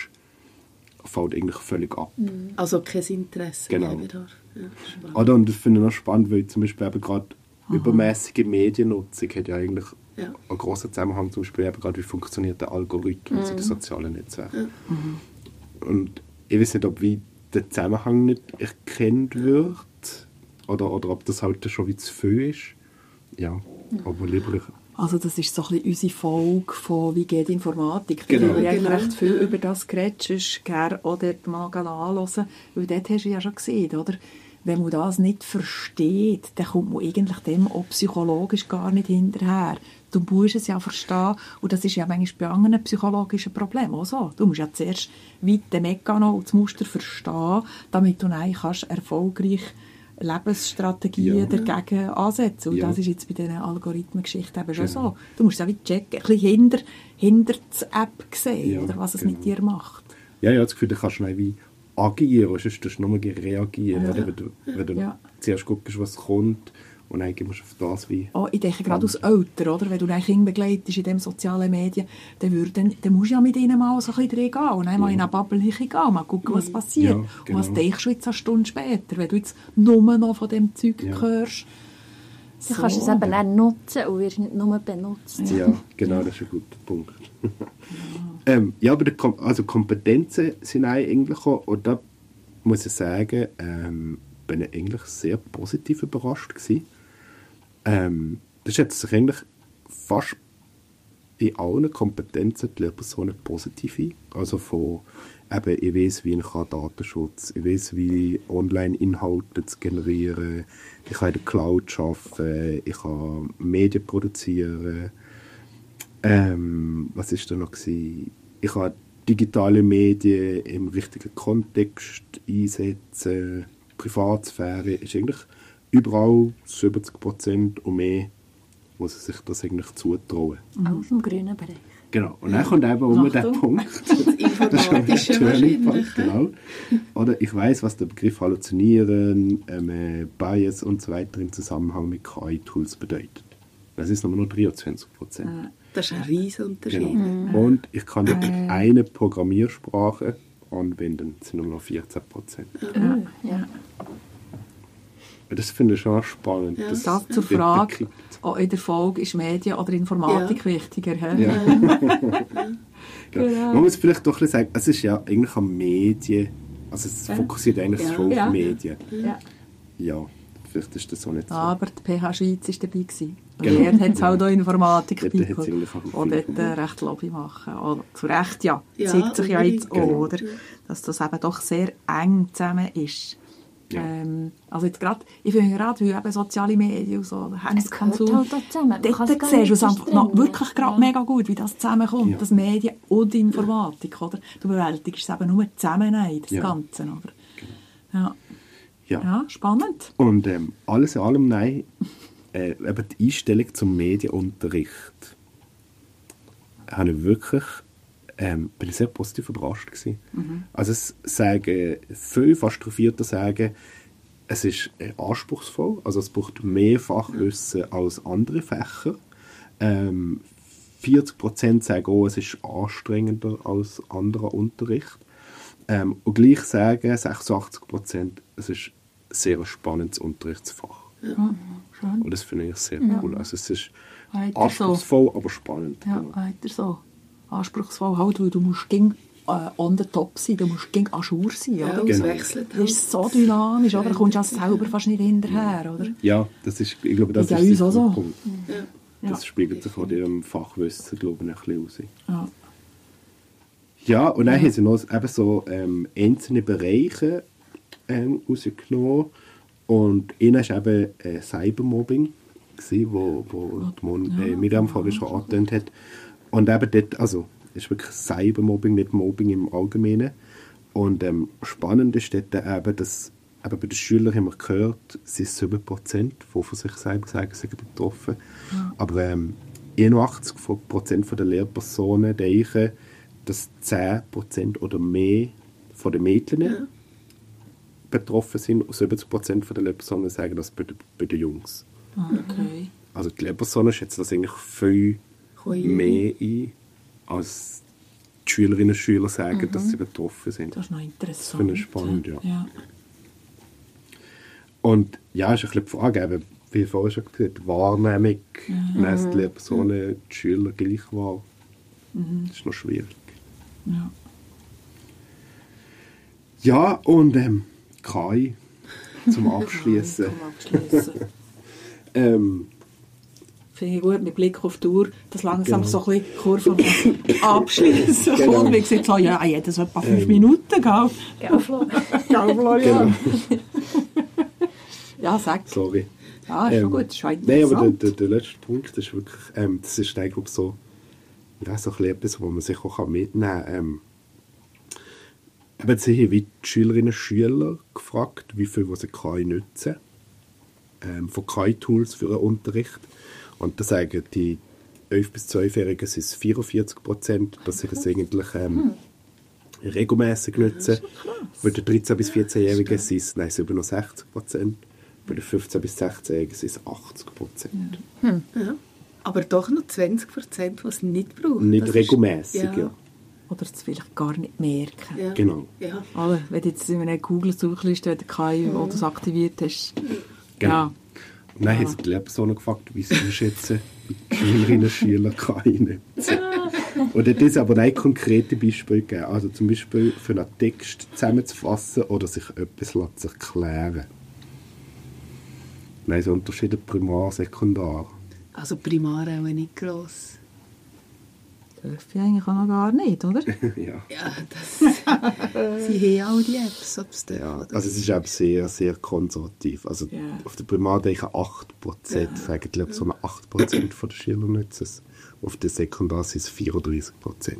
fällt eigentlich völlig ab. Also kein Interesse genau. mehr da. Ja, Oder, und das finde ich noch spannend, weil zum Beispiel eben gerade übermäßige Mediennutzung hat ja eigentlich ja. einen grossen Zusammenhang, zum Beispiel eben gerade, wie funktioniert der Algorithmus mhm. in den sozialen Netzwerken. Ja. Mhm. Und ich weiß nicht, ob wie der Zusammenhang nicht erkannt wird oder, oder ob das halt schon wie zu viel ist. Ja, aber lieber... Also das ist so ein bisschen unsere Folge von «Wie geht Informatik?». Genau. Da haben wir genau. recht viel über das geredet, sonst gerne auch dort mal anhören. Weil dort hast du ja schon gesehen, oder? Wenn man das nicht versteht, dann kommt man eigentlich dem auch psychologisch gar nicht hinterher. Du musst es ja verstehen. Und das ist ja manchmal bei anderen psychologischen Problemen auch so. Du musst ja zuerst weit den Mechanismus und das Muster verstehen, damit du dann kannst erfolgreich Lebensstrategien ja. dagegen ansetzen. Und ja. das ist jetzt bei diesen Algorithmengeschichten eben schon genau. so. Du musst es auch wie checken, ein bisschen hinter, hinter die App sehen, ja, oder was es genau. mit dir macht. Ja, ja, das Gefühl, du kannst schnell wie agieren, sonst tust du nur reagieren. Ja. Wenn du, wenn du ja. zuerst guckst, was kommt, und dann gehst du auf das wie... Oh, ich denke gerade aus Eltern, oder? Wenn du dein Kind begleitest in den sozialen Medien, dann, würden, dann musst du ja mit ihnen mal so ein bisschen gehen und dann mal ja. in eine Bubble gehen, mal gucken, was passiert. Ja, genau. Und was denkst du jetzt eine Stunde später, wenn du jetzt nur noch von dem Zeug ja. hörst? So. Dann kannst du es eben auch nutzen und wirst nicht nur benutzt. Ja, genau, das ist ein guter Punkt. ja. ähm, ja, aber die Kom- also Kompetenzen sind eigentlich auch, und da muss ich sagen, ähm, bin ich eigentlich sehr positiv überrascht gewesen. Ähm, das schätzt sich eigentlich fast in allen Kompetenzen die Lehrpersonen positiv ein. Also von, eben, ich weiss, wie ich Datenschutz, ich weiss, wie Online-Inhalte zu generieren, ich kann in der Cloud arbeiten, ich kann Medien produzieren. Ähm, was ist da noch gewesen? Ich kann digitale Medien im richtigen Kontext einsetzen. Privatsphäre ist eigentlich überall siebzig Prozent und mehr muss sich das eigentlich zutrauen. Aus dem grünen Bereich. Genau. Und dann kommt eben um der Punkt. Das informatische wahrscheinlich. Genau. Oder ich weiss, was der Begriff Halluzinieren, ähm, Bias und so weiter im Zusammenhang mit K I-Tools bedeutet. Das ist nur noch dreiundzwanzig Prozent. Das ist ein riesen Unterschied. Genau. Mhm. Und ich kann nicht äh. eine Programmiersprache anwenden, das sind nur noch vierzehn Prozent. Ja. Ja. Das finde ich schon spannend. Ja. Das, das zur Frage, auch in der Folge, ist Medien oder Informatik ja. wichtiger? Ja. Ja. Genau. Man muss vielleicht doch ein bisschen sagen, es ist ja eigentlich an Medien, also es ja. fokussiert eigentlich ja. schon ja. auf Medien. Ja. ja, vielleicht ist das auch nicht so. Aber die P H Schweiz war dabei. Gewesen. Und genau. dort hat es auch Informatik dabei. Und dort äh, recht Lobby machen. Oder, zu Recht, ja. ja zeigt sich ja jetzt auch, genau. oder, dass das eben doch sehr eng zusammen ist. Ja. Ähm, also jetzt grad, ich finde gerade, wie eben soziale Medien und so, Handykonsum, halt zusammen. Dort siehst du es einfach noch wirklich gerade ja. mega gut, wie das zusammenkommt, ja. das Medien und Informatik, oder? Du bewältigst es eben nur zusammen, das ja. Ganze, oder? Ja. Ja. ja, spannend. Und ähm, alles in allem, nein, äh, eben die Einstellung zum Medienunterricht habe ich wirklich ähm, bin ich sehr positiv überrascht gewesen. Mhm. Also es sagen, viele, fast drei Viertel sagen, es ist äh, anspruchsvoll, also es braucht mehr Fachwissen als andere Fächer. Ähm, vierzig Prozent sagen auch, es ist anstrengender als anderer Unterricht. Ähm, und gleich sagen sechsundachtzig Prozent, es ist ein sehr spannendes Unterrichtsfach. Ja, schön. Und das finde ich sehr Ja. cool. Also es ist Weiter anspruchsvoll, so. aber spannend. Ja, Genau. weiter so. Anspruchsvoll halt, weil du musst ging äh, on the top sein, du musst ging à jour sein, Ja, oder? Genau. auswechseln. Das ist so dynamisch, oder? Da kommst du auch selber fast nicht hinterher, oder? Ja, das ist, ich glaube, das Bei ist uns sicher auch so. ein Punkt. Ja. Das Ja. spiegelt sich von ihrem Fachwissen, glaube ich, ein bisschen aus. Ja. Ja, und dann haben sie noch eben so ähm, einzelne Bereiche ähm, rausgenommen. Und einer war eben äh, Cybermobbing, gewesen, wo, wo die Mon äh, Miriam vorhin schon angetönt hat. Und eben dort, also, es ist wirklich Cybermobbing, nicht Mobbing im Allgemeinen. Und ähm, spannend ist dort eben, dass eben bei den Schülern haben wir gehört, es sind sieben Prozent, die von sich selber sagen, sie sind betroffen. Aber ähm, einundachtzig Prozent der Lehrpersonen denken, dass zehn Prozent oder mehr von den Mädchen Ja. betroffen sind und siebzig Prozent der Lehrpersonen sagen das bei, den- bei den Jungs. Ah, okay. Also die Lehrpersonen schätzen das eigentlich viel Ui. mehr ein, als die Schülerinnen und Schüler sagen, dass sie betroffen sind. Das ist noch Das interessant. finde ich spannend, ja. Ja. Und ja, ist ein bisschen die Frage, eben, wie vorhin schon gesagt, die Wahrnehmung, nehmen die Lehrpersonen die Schüler gleich wahr. Das ist noch schwierig. Ja. Ja, und ähm, K I, zum Abschließen. Zum Abschließen. ähm, Finde ich gut, mit Blick auf die Uhr, das langsam Genau. so ein bisschen Kurve abschließen Genau. kommt. Wie gesagt, so, ja, jedes etwa fünf Minuten, gell? Gell, Flo? Gell, Florian? Ja, sag. sorry. Ja, ist schon Ähm, gut, ist schon Nein, aber der, interessant. der, der letzte Punkt ist wirklich, ähm, das ist eigentlich glaub, so, ja, so ein bisschen etwas, wo man sich auch mitnehmen kann. Ähm, eben, sie haben wie die Schülerinnen und Schüler gefragt, wie viel sie K I nutzen, ähm, von K I-Tools für den Unterricht. Und da sagen die elf- bis zwölfjährigen sind es vierundvierzig Prozent, dass sie das eigentlich ähm, regelmäßig nutzen. Bei den dreizehn- bis vierzehnjährigen sind es nein, siebenundsechzig Prozent. Bei den fünfzehn- bis sechzehnjährigen sind es achtzig Prozent. Ja. Aber doch noch zwanzig Prozent, die es nicht brauchen. Nicht Das ist- regelmäßig, ja. Ja. Oder es vielleicht gar nicht merken. Ja. Genau. Ja. Oder, wenn du jetzt in einer Google-Suchliste wenn du K I, wo du es aktiviert hast. Genau. Ja. Und dann haben sie die Lehrpersonen gefragt, wie sie einschätzen, wie die Schülerinnen und Schüler K I nutzen. Und dort ist aber ein konkrete Beispiel gegeben. Also zum Beispiel für einen Text zusammenzufassen oder sich etwas zu erklären. Nein, so Unterschiede Primar, Sekundar. Also primar auch nicht gross. Dürfen ja eigentlich auch noch gar nicht, oder? ja. Ja, das... Sie haben auch die Apps, ob es Ja, also es ist eben sehr, sehr konservativ. Also Ja. auf der Primar denke ich acht Prozent, Ja. sagen, ich glaube, so acht Prozent der Schüler nutzen es. Auf der Sekundar sind es vierunddreißig Prozent.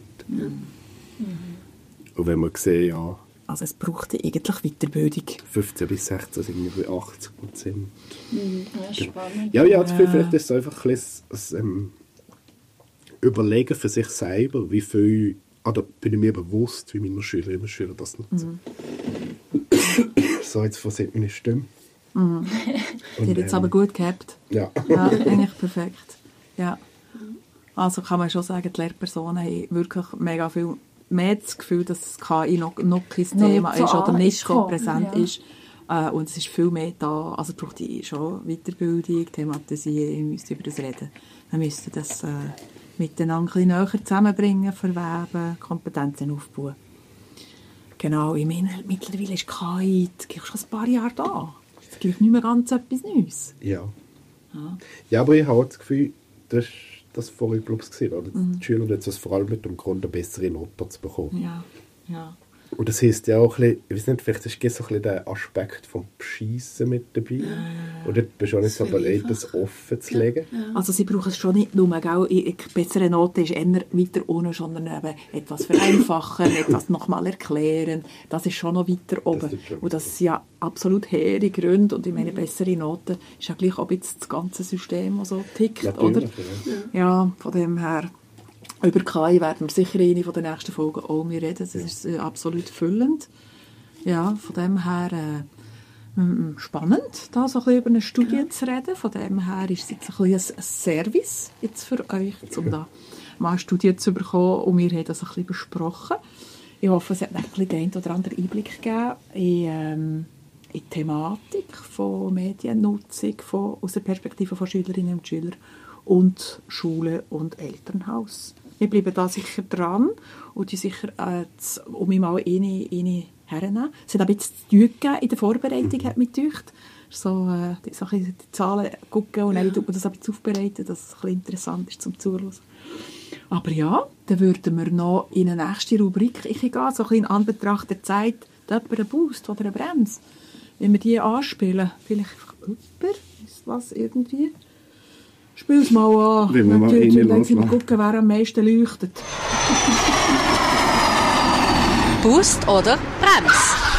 Und wenn man sieht, ja, Also es braucht eigentlich Weiterbildung. fünfzehn bis sechzehn sind wir bei achtzig Prozent. Ja, spannend. Ja, ja, das Gefühl, Ja. vielleicht ist es einfach ein bisschen das, ähm, Überlegen für sich selber, wie viel, oder bin ich mir bewusst, wie meine Schülerinnen und Schüler das nutzen. So, jetzt versinnt meine Stimme. Die hat jetzt ähm, aber gut gehabt. Ja. Ja, eigentlich perfekt. Ja. Also kann man schon sagen, die Lehrpersonen haben wirklich mega viel mehr das Gefühl, dass das K I noch, noch kein Thema nicht so ist oder an nicht ist so gekommen, präsent ja. ist. Äh, und es ist viel mehr da. Also braucht die schon Weiterbildung, thematisieren, wir müssen über das reden. Wir müssen das äh, miteinander ein bisschen näher zusammenbringen, verweben, Kompetenzen aufbauen. Genau, ich meine, mittlerweile ist K I gleich schon ein paar Jahre da. Das ist gleich nicht mehr ganz etwas Neues. Ja. Ja. Ja, aber ich habe auch das Gefühl, das ist das vorhin, glaube ich, gesehen, oder? Die Schüler nutzen es vor allem mit dem Grund, eine bessere Note zu bekommen. Ja, ja. Und das heisst ja auch ein bisschen, ich weiß nicht, vielleicht ist so ein bisschen der Aspekt vom Beschissen mit dabei. Und dort bist du auch nicht so Das bereit, einfach. das offen zu legen. Also sie brauchen es schon nicht nur, gell? Die bessere Note ist eher weiter unten, sondern eben etwas vereinfachen, etwas nochmal erklären. Das ist schon noch weiter oben. ist schon Und das sind ja absolut hehre Gründe. Und ich meine, bessere Noten ist ja gleich auch ein bisschen das ganze System, das so tickt, oder? Natürlich, ja. Ja, von dem her. Über K I werden wir sicher in einer der nächsten Folgen auch mehr reden. Das ist äh, absolut füllend. Ja, von dem her äh, m- spannend, da so ein bisschen über eine Studie ja. zu reden. Von dem her ist es jetzt ein bisschen ein Service jetzt für euch, um da mal eine Studie zu bekommen. Und wir haben das ein bisschen besprochen. Ich hoffe, es hat ein bisschen den einen oder anderen Einblick gegeben in, ähm, in die Thematik von Mediennutzung von, aus der Perspektive von Schülerinnen und Schülern und Schule und Elternhaus. Wir bleiben da sicher dran und die sicher äh, zu, um mich mal eine, eine hernehmen. Es hat ein bisschen zu tun gegeben in der Vorbereitung, mhm. hat mich gedacht. So, äh, die, so die Zahlen gucken und dann tut man das ein bisschen aufbereiten, dass es ein bisschen interessant ist zum Zuhören. Aber ja, dann würden wir noch in eine nächste Rubrik gehen, so ein bisschen in Anbetracht der Zeit, jemand einen Boost oder eine Bremse. Wenn wir die anspielen, vielleicht einfach jemand, ist was irgendwie... Spiel es mal an. Wenn wir mal dann gucken, wer am meisten leuchtet. Boost oder Brems?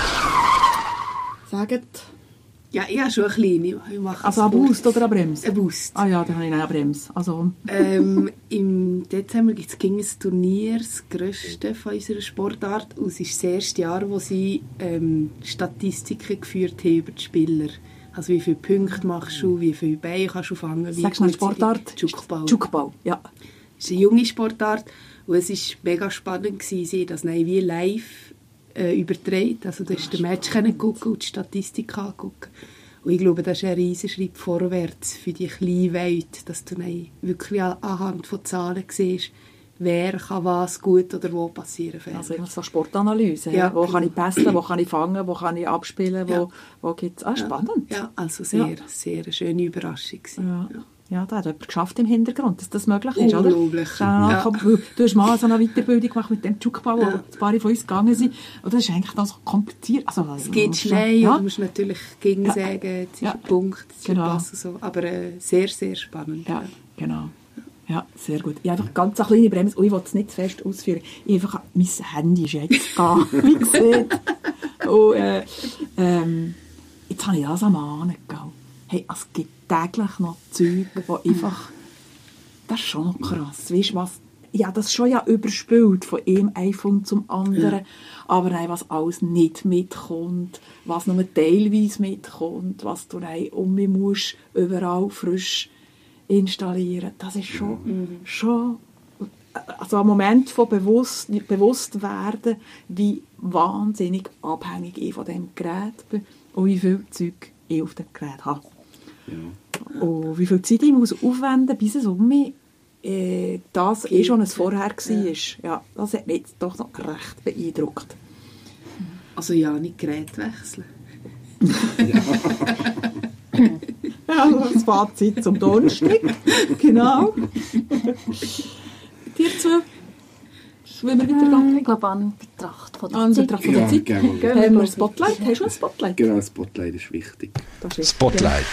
Sagt. Ja, ich habe schon eine kleine. Ich mache also ein Boost oder eine Bremse? Ein Boost. Ah ja, dann habe ich eine Bremse. Also. ähm, Im Dezember gibt es ein Turnier, das grösste von unserer Sportart. Und es ist das erste Jahr, wo sie ähm, Statistiken geführt haben über die Spieler. Also wie viele Punkte machst du, wie viele Beine kannst du fangen. Sagst du eine Sportart? Jukball. Jukball, ja. Es ist eine junge Sportart und es war mega spannend, sie das wie live äh, übertragen. Also du hast den Match gucken und die Statistik angucken. Und ich glaube, das ist ein riesen Schritt vorwärts für die kleine Welt, dass du wirklich anhand von Zahlen siehst, wer kann was gut oder wo passieren kann. Also so Sportanalyse. Ja, wo genau. kann ich passen, wo kann ich fangen, wo kann ich abspielen, wo, ja. wo gibt es... Ah, spannend. Ja, also sehr, ja. sehr eine schöne Überraschung. Ja. Ja. Ja, da hat jemand geschafft im Hintergrund, dass das möglich ist, oder? Unglaublich. Ja. Du hast mal so eine Weiterbildung gemacht mit dem Jukball, wo ja. ein paar von uns gegangen sind. Und das ist eigentlich noch so kompliziert. Also, es geht schnell ja. und du musst natürlich gegen sagen, es ist ja. ein Punkt, es genau. passt so. Aber äh, sehr, sehr spannend. Ja, genau. Ja, sehr gut. Ich habe einfach ganz eine kleine Bremse. Oh, ich will es nicht zu fest ausführen. Ich einfach, mein Handy ist jetzt da, wie gesagt. Und, äh, ähm, jetzt habe ich das am Ahnen gegangen. Hey, es gibt täglich noch Zeug, die einfach... Das ist schon noch krass. Weißt du was? Ja, das schon ja überspült von einem iPhone zum anderen. Ja. Aber nein, was alles nicht mitkommt, was nur teilweise mitkommt, was du nein, um mich musst, überall frisch installieren. Das ist schon, mhm. schon also ein Moment von bewusst, bewusst werden, wie wahnsinnig abhängig ich von diesem Gerät bin und wie viel Zeug ich auf dem Gerät habe. Ja. Und wie viel Zeit ich muss aufwenden, bis es um mich äh, das Geht. eh schon ein Vorher war. Ja. Ja, das hat mich jetzt doch noch recht beeindruckt. Also ja, nicht Gerät wechseln. Ja. Ja, das Fazit zum Donnerstag. Genau. Dir zwei? Wenn wir weitergehen? Ich glaube, an Betracht von der an Zeit. Betracht von der ja, Zeit. Gerne. Haben wir ein Spotlight? Hast du ein Spotlight? Genau, ein Spotlight ist wichtig. Das ist Spotlight.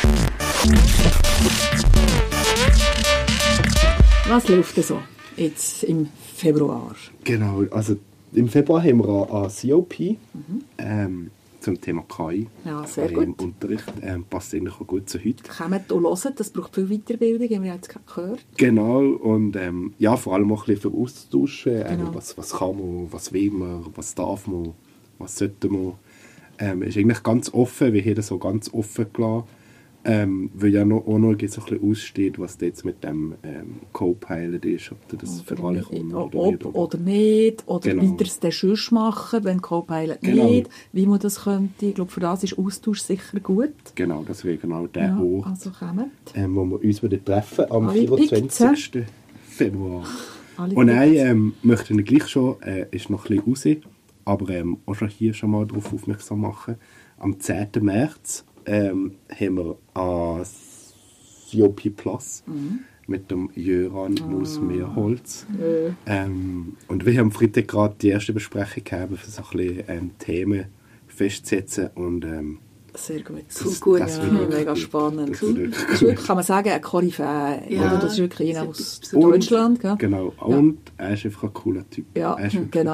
Was läuft denn so jetzt im Februar? Genau, also im Februar haben wir an C O P mhm. ähm, zum Thema K I. Ja, sehr K I gut. Im Unterricht ähm, passt eigentlich auch gut zu heute. Kommt und hören, das braucht viel Weiterbildung, haben wir jetzt gehört. Genau, und ähm, ja, vor allem auch ein bisschen für Austauschen. Genau. Ähm, was, was kann man, was will man, was darf man, was sollte man. Ähm, ist eigentlich ganz offen, wir haben das so ganz offen gelassen. Ähm, weil ja noch, auch noch so ein bisschen aussteht, was jetzt mit dem ähm, Co-Pilot ist, ob das für alle kommt oder, oder, ob, oder nicht, oder genau. wie das dann sonst machen, wenn Co-Pilot genau. nicht, wie man das könnte. Ich glaube, für das ist Austausch sicher gut. Genau, das wäre genau der ja, Ort, also ähm, wo wir uns wieder treffen am Alle vierundzwanzigsten Februar. Alle Und nein, ähm, möchten wir gleich schon, äh, ist noch ein bisschen raus, aber ähm, auch schon hier schon mal darauf aufmerksam machen. Am zehnten März ähm, haben wir an C O P Plus mhm. mit dem Jöran ah. Moos-Meerholz. Äh. Ähm, und wir haben am Freitag gerade die erste Besprechung gehabt, für so ein bisschen ähm, Themen festzusetzen. Und, ähm, sehr gut. Das, gut. das ja, mega spannend. Das ist wirklich, kann man sagen, ein Koryphäe. Ja. Das ist wirklich einer aus Deutschland. Gell? Genau. Und ja. er ist einfach ein cooler Typ. Ja, genau.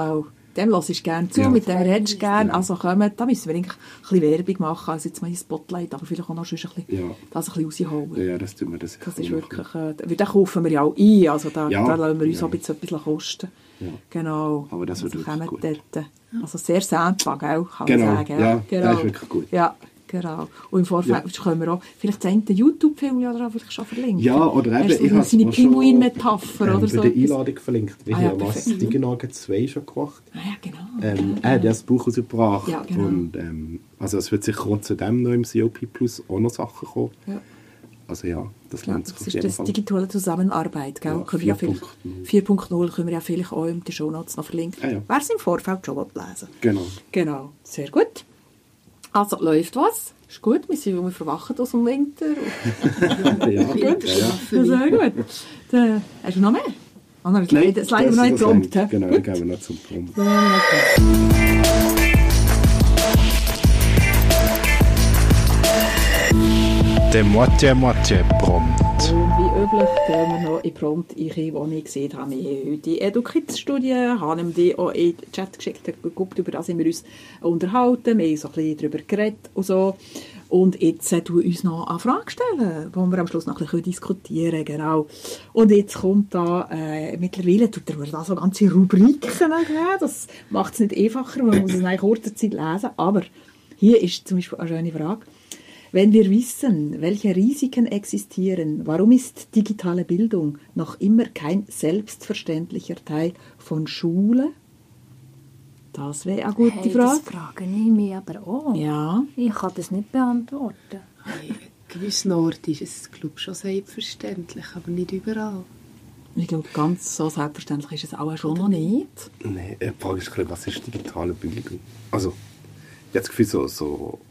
dem hörst du gerne zu, Ja. mit dem redest du gerne. Also kommen, da müssen wir eigentlich ein bisschen Werbung machen, also jetzt mal ein Spotlight, aber vielleicht auch noch sonst ein bisschen, Ja. das ein bisschen rausholen. Ja, das tun wir. Das, Das ist wirklich, äh, weil den kaufen wir ja auch ein, also da, Ja. da lassen wir uns Ja. auch ein bisschen etwas kosten. Ja. Genau. Aber das wird also wirklich kommen gut. dort. Also sehr simpel, gell, kann Genau, man sagen. ja, genau. das ist wirklich gut. Ja, genau. Und im Vorfeld Ja. können wir auch vielleicht einen YouTube-Film ja da vielleicht schon verlinken. Ja, oder eben, Hast du ich habe seine Pinguin-Metapher ähm, oder bei so. der etwas? Einladung verlinkt. Wie Ah, ja, hier, was perfekt. die genau zwei schon gemacht. Ah, ja, genau. Ähm, er hat das Buch rausgebracht. Ja, genau. Und, ähm, also es wird sicher rund zu dem noch im C O P Plus auch noch Sachen kommen. Ja. Also ja, das Ja, lohnt sich das auf ist jeden das Fall. digitale Zusammenarbeit. Gell? Ja, Können wir ja vielleicht- vier Punkt null. vier Punkt null können wir ja vielleicht auch in den Shownotes noch verlinken. Ah, ja. Wer es im Vorfeld schon lesen will. Genau. Genau, sehr gut. Also läuft was. Ist gut, wir sind wir verwachen aus dem Winter. ja, ja, ja. Ja, sehr gut. Dann, hast du noch mehr? Oh, nein, das Nein, leider- das leider noch nicht prompt. das- hä? Genau, dann gehen wir noch zum Prompt. Der Moitié Moitié prompt. Und wie üblich gehen wir noch in Prompt ein, wo ich gesehen habe, ich habe heute die EduKids-Studie, habe ihm die auch in den Chat geschickt, geguckt, über das haben wir uns unterhalten, wir haben so ein bisschen darüber geredet und so. Und jetzt äh, tun wir uns noch eine Frage stellen, wo wir am Schluss noch ein bisschen diskutieren können, genau. Und jetzt kommt da, äh, mittlerweile tut er da so ganze Rubriken geben, das macht es nicht einfacher, man muss es in kurzer Zeit lesen, aber hier ist zum Beispiel eine schöne Frage. Wenn wir wissen, welche Risiken existieren, warum ist digitale Bildung noch immer kein selbstverständlicher Teil von Schule? Das wäre eine gute Hey, Frage. das frage ich mich aber auch. Ja, Ich kann das nicht beantworten. An gewissen Orten ist es, glaube ich, schon selbstverständlich, aber nicht überall. ich glaube, ganz so selbstverständlich ist es auch schon noch nicht. Nein, die Frage ist, ein bisschen, was ist digitale Bildung? Also, ich habe das Gefühl, so, so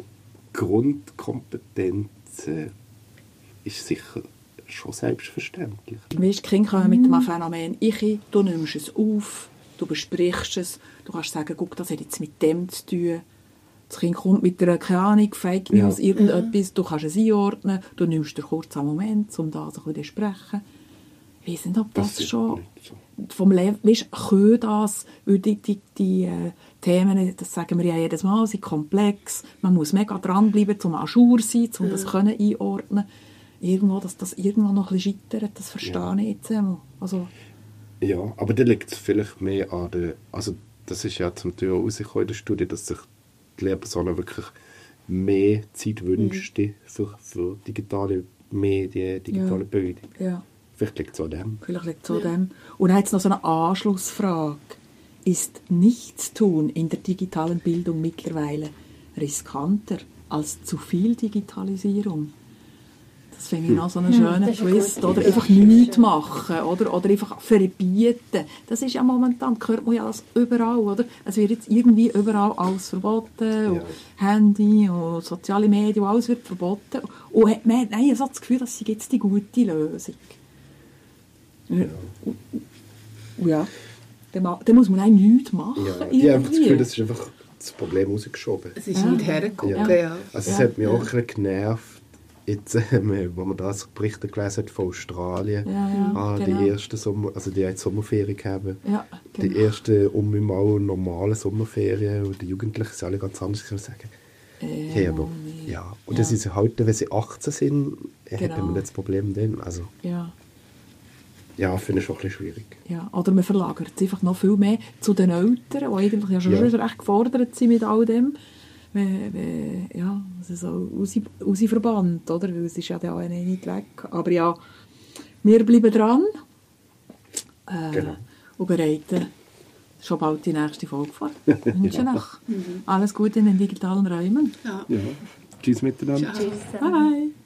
Grundkompetenzen ist sicher schon selbstverständlich. Weißt, die Kinder kommen mit dem Phänomen «Ich», du nimmst es auf, du besprichst es, du kannst sagen, guck, das hat jetzt mit dem zu tun. Das Kind kommt mit einer, keine Ahnung, Fake News, Ja. irgendetwas, du kannst es einordnen, du nimmst dir kurz einen Moment, um das ein bisschen zu besprechen. Ich weiss nicht, ob das, Das ist schon nicht so. vom Leben, weißt, können das, weil die, die, die äh, Themen, das sagen wir ja jedes Mal, sind komplex, man muss mega dranbleiben, um à jour zu sein, um das können einordnen. Irgendwo, dass das irgendwo noch ein bisschen scheitert, das verstehe Ja. ich jetzt einmal. Also, Ja, aber da liegt es vielleicht mehr an der... Also das ist ja zum Teil rausgekommen in der Studie, dass sich die Lehrpersonen wirklich mehr Zeit wünschten für, für digitale Medien, digitale Ja. Bildung. ja. Vielleicht liegt es an dem. Vielleicht liegt es an dem. Und dann hat es noch so eine Anschlussfrage. Ist Nichtstun in der digitalen Bildung mittlerweile riskanter als zu viel Digitalisierung? Das finde ich noch so einen schönen das ist eine Twist. gute Oder Frage. einfach nichts machen. Oder, oder einfach verbieten. Das ist ja momentan, hört man ja das überall. Oder? Es wird jetzt irgendwie überall alles verboten. Und Handy und soziale Medien, und alles wird verboten. Und hat- man hat nein, so das Gefühl, das sei jetzt die gute Lösung. Ja. Ja. Dann, ma- dann muss man eigentlich nichts machen. Ja, ich habe einfach das irgendwie. Gefühl, das ist einfach das Problem rausgeschoben. Es ist nicht hergeguckt, Ja. ja. Also es Ja. hat mich auch ein bisschen genervt, jetzt, ähm, wo man da so Berichte gelesen hat von Australien. Ja, ja, ah, genau. die ersten Sommer, also die jetzt Sommerferien haben. Ja, Die genau. ersten unnormalen normalen Sommerferien und die Jugendlichen sind alle ganz anders, kann man sagen. Äh, Hey, aber, ja. Und das ist heute, wenn sie achtzehn sind, Genau. hat man das Problem dann. Also, Ja, ja, finde ich schon ein bisschen schwierig. ja. Oder man verlagert es einfach noch viel mehr zu den Eltern, die eigentlich ja schon Ja. recht gefordert sind mit all dem. Wenn- wenn- Ja, also so raus- rausverbannt, oder? Weil es ist ja dann auch nicht weg. Aber ja, wir bleiben dran äh, Genau. und bereiten schon bald die nächste Folge vor. Ich wünsche euch alles Gute in den digitalen Räumen. Ja. Ja. Tschüss miteinander. Ciao. Bye bye.